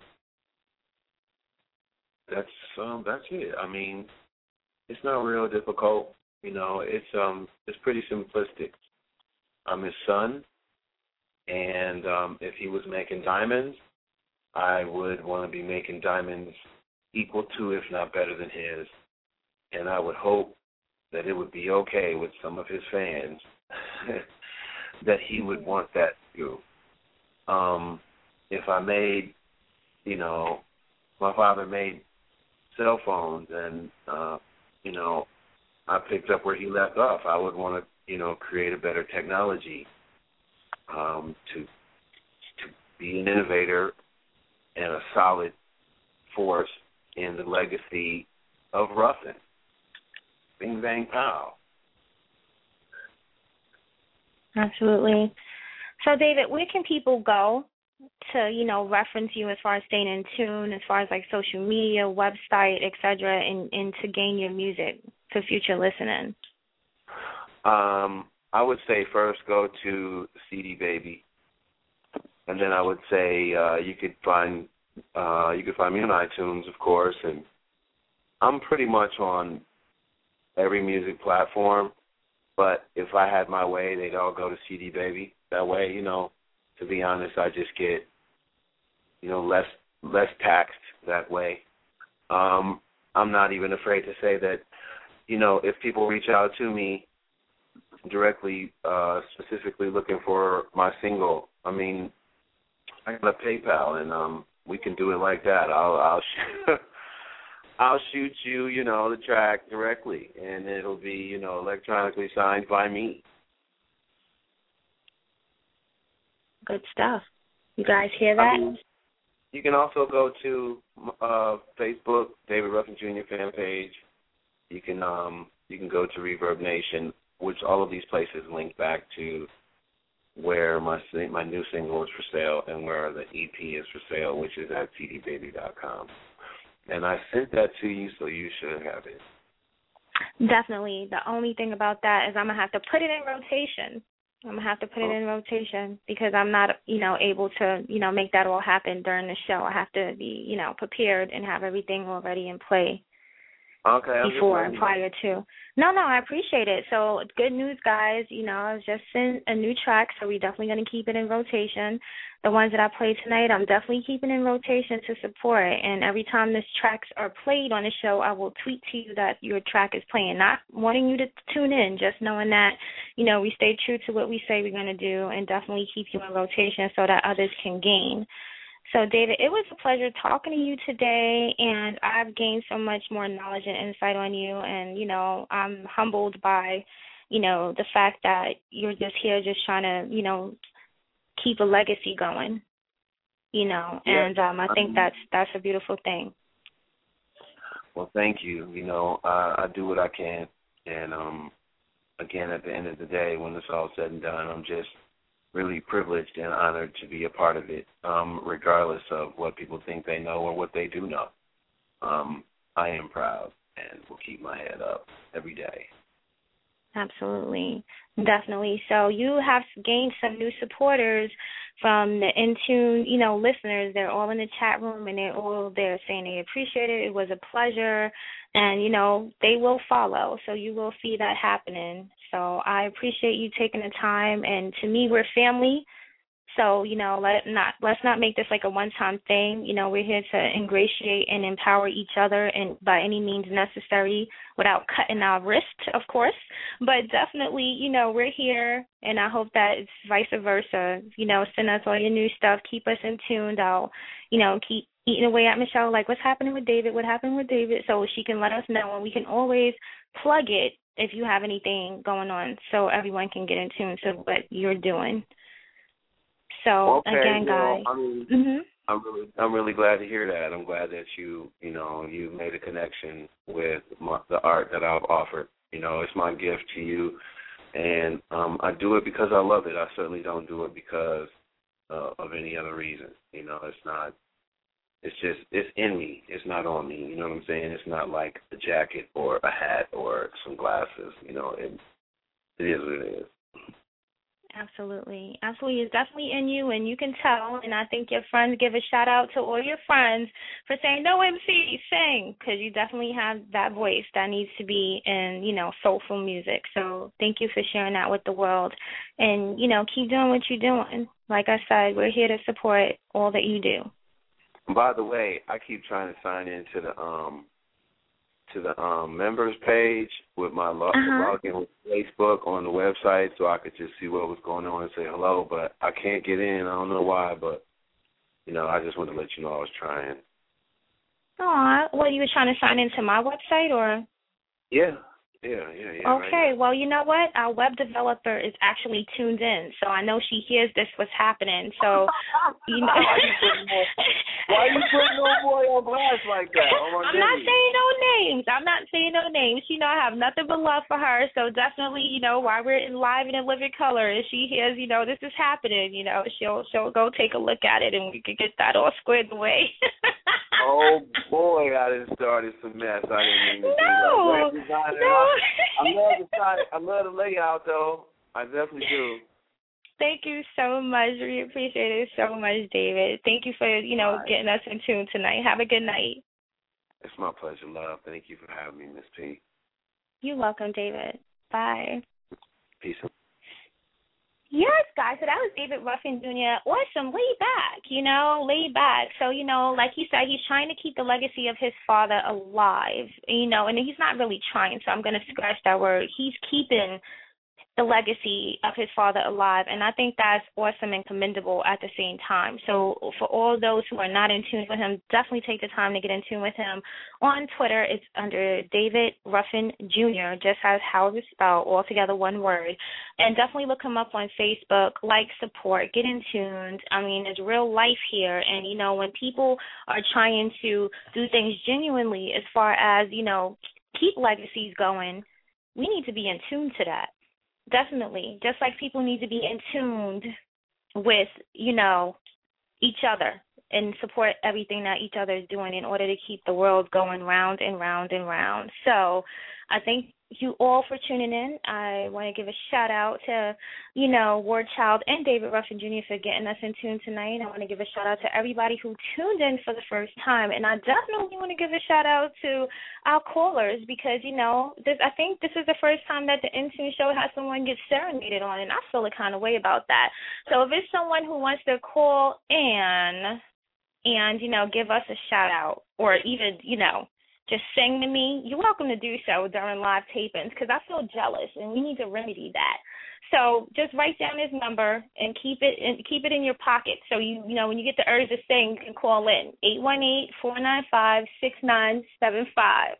that's it. I mean, it's not real difficult. You know, it's pretty simplistic. I'm his son, and if he was making diamonds, I would want to be making diamonds equal to, if not better than his, and I would hope that it would be okay with some of his fans that he would want that too. If I made, you know, my father made cell phones and, you know, I picked up where he left off, I would want to, you know, create a better technology to be an innovator and a solid force in the legacy of Ruffin. Bing, bang, pow. Absolutely. So, David, where can people go reference you as far as staying in tune, as far as like social media, website, etc., and to gain your music for future listening? I would say first go to CD Baby, and then I would say you could find me on iTunes, of course, and I'm pretty much on every music platform. But if I had my way, they'd all go to CD Baby. That way, to be honest, I just get less taxed that way. I'm not even afraid to say that if people reach out to me directly, specifically looking for my single, I got a PayPal, and we can do it like that. I'll shoot you, the track directly, and it'll be, electronically signed by me. Good stuff. You guys hear that? You can also go to Facebook, David Ruffin Jr. fan page. You can go to Reverb Nation, which all of these places link back to where my new single is for sale and where the EP is for sale, which is at cdbaby.com. And I sent that to you, so you should have it. Definitely. The only thing about that is I'm going to have to put it in rotation. Because I'm not, able to, make that all happen during the show. I have to be, prepared and have everything already in play. Okay. Before and prior to. No, I appreciate it. So good news, guys. I was just sent a new track, so we're definitely going to keep it in rotation. The ones that I played tonight, I'm definitely keeping in rotation to support. And every time these tracks are played on the show, I will tweet to you that your track is playing. Not wanting you to tune in, just knowing that, we stay true to what we say we're going to do and definitely keep you in rotation so that others can gain. So, David, it was a pleasure talking to you today, and I've gained so much more knowledge and insight on you, and, I'm humbled by, the fact that you're just here just trying to, keep a legacy going, and I think that's a beautiful thing. Well, thank you. I do what I can, and, again, at the end of the day, when it's all said and done, I'm just really privileged and honored to be a part of it, regardless of what people think they know or what they do know. I am proud and will keep my head up every day. Absolutely. Definitely. So you have gained some new supporters from the Intune, listeners. They're all in the chat room, and they're all there saying they appreciate it. It was a pleasure. And, they will follow. So you will see that happening. So I appreciate you taking the time. And to me, we're family. So, let's not make this like a one-time thing. We're here to ingratiate and empower each other and by any means necessary without cutting our wrist, of course. But definitely, we're here, and I hope that it's vice versa. Send us all your new stuff. Keep us in tune. I'll, keep eating away at Michelle, like what's happening with David, what happened with David, so she can let us know, and we can always plug it if you have anything going on so everyone can get in tune to what you're doing. So okay, again, guys, I'm really glad to hear that. I'm glad that you made a connection with the art that I've offered. It's my gift to you, and I do it because I love it. I certainly don't do it because of any other reason. It's not. It's in me. It's not on me. You know what I'm saying? It's not like a jacket or a hat or some glasses. It is what it is. Absolutely. It's definitely in you, and you can tell. And I think your friends, give a shout out to all your friends for saying, no, MC, sing, because you definitely have that voice that needs to be in, soulful music. So thank you for sharing that with the world. And, keep doing what you're doing. Like I said, we're here to support all that you do. By the way, I keep trying to sign into the members page with my login with Facebook on the website so I could just see what was going on and say hello, but I can't get in. I don't know why, but, I just wanted to let you know I was trying. Aw, you were trying to sign into my website or? Yeah. Okay, right. Well, you know what? Our web developer is actually tuned in, so I know she hears this what's happening. So, Why you putting no boy on blast like that? I'm not saying no names. I'm not saying no names. You know, I have nothing but love for her. So definitely, you know, while we're in live and in living color, if she hears, you know, this is happening, you know, she'll go take a look at it and we could get that all squared away. Oh boy, I done started some mess. I didn't mean to No. do that. I love the layout though. I definitely do. Thank you so much. We appreciate it so much, David. Thank you for, you know, getting us in tune tonight. Have a good night. It's my pleasure, love. Thank you for having me, Miss P. You're welcome, David. Bye. Peace. Yes, guys. So that was David Ruffin Jr. Awesome. Laid back, you know, laid back. So, you know, like he said, he's trying to keep the legacy of his father alive, you know, and he's not really trying, so I'm going to scratch that word. He's keeping the legacy of his father alive, and I think that's awesome and commendable at the same time. So for all those who are not in tune with him, definitely take the time to get in tune with him. On Twitter, it's under David Ruffin Jr., just as how it's spelled, all together one word. And definitely look him up on Facebook, like, support, get in tuned. I mean, there's real life here, and, you know, when people are trying to do things genuinely as far as, you know, keep legacies going, we need to be in tune to that. Definitely. Just like people need to be in tune with, you know, each other and support everything that each other is doing in order to keep the world going round and round and round. So I thank you all for tuning in. I want to give a shout-out to, you know, Ward Child and David Ruffin Jr. for getting us in tune tonight. I want to give a shout-out to everybody who tuned in for the first time. And I definitely want to give a shout-out to our callers because, you know, I think this is the first time that the Intune Show has someone get serenaded on, and I feel a kind of way about that. So if it's someone who wants to call in and, you know, give us a shout-out or even, you know, just sing to me, you're welcome to do so during live tapings because I feel jealous and we need to remedy that. So just write down his number and keep it in your pocket so you know when you get the urge to sing, you can call in 818-495-6975.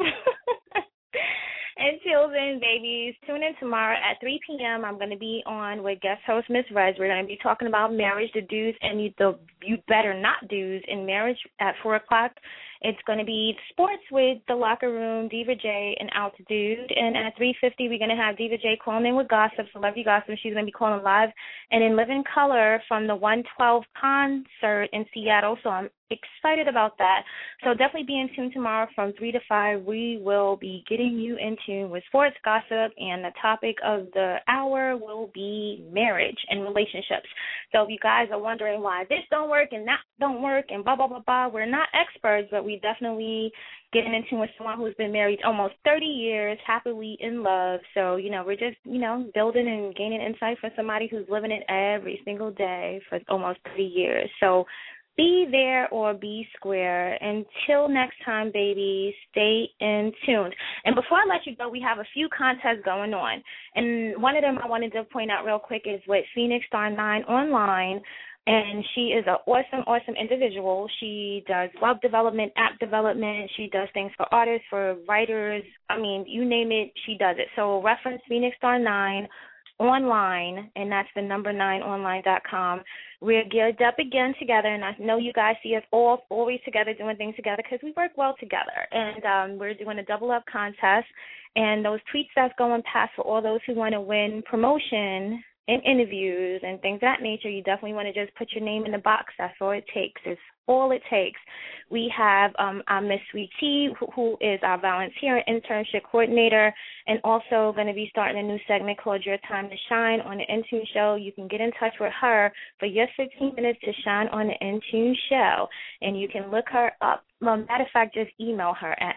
Until then, babies, tune in tomorrow at 3 p.m. I'm going to be on with guest host Miss Rez. We're going to be talking about marriage, the do's and the you better not do's in marriage at 4 o'clock. It's going to be sports with The Locker Room, Diva J, and Altitude. And at 3:50, we're going to have Diva J calling in with gossip. So love you, gossip. She's going to be calling live and in living color from the 112 concert in Seattle. So I'm excited about that. So definitely be in tune tomorrow from 3 to 5. We will be getting you in tune with sports gossip, and the topic of the hour will be marriage and relationships. So if you guys are wondering why this don't work and that don't work and blah, blah, blah, blah, we're not experts, but we definitely getting in tune with someone who's been married almost 30 years, happily in love. So, you know, we're just, you know, building and gaining insight from somebody who's living it every single day for almost 30 years. So be there or be square. Until next time, babies, stay in tune. And before I let you go, we have a few contests going on. And one of them I wanted to point out real quick is with Phoenix Star 9 Online. And she is an awesome, awesome individual. She does web development, app development. She does things for artists, for writers. I mean, you name it, she does it. So reference Phoenix Star 9 Online, and that's the number 9online.com. We're geared up again together, and I know you guys see us always together doing things together because we work well together. And we're doing a double-up contest, and those tweets that's going past for all those who want to win promotion and interviews and things of that nature, you definitely want to just put your name in the box. That's all it takes. It's all it takes. We have our Miss Sweet Tea, who is our volunteer and internship coordinator, and also going to be starting a new segment called Your Time to Shine on the Intune Show. You can get in touch with her for your 15 minutes to shine on the Intune Show, and you can look her up. Well, matter of fact, just email her at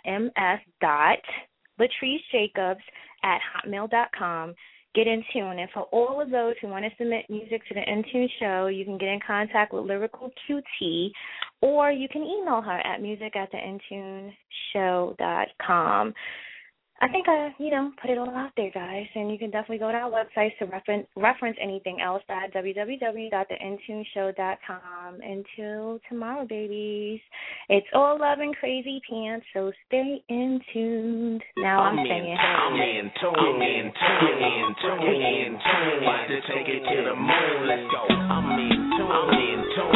ms.latricejacobs@hotmail.com. Get in tune. And for all of those who want to submit music to the Intune Show, you can get in contact with Lyrical QT, or you can email her at music@theintuneshow.com. I think I, put it all out there, guys, and you can definitely go to our website to reference anything else at www.theintuneshow.com. Until tomorrow, babies, it's all love and crazy pants, so stay in tuned. Now I'm singing. I'm in tune. About to take it to the moon. Let's go. I'm in tune.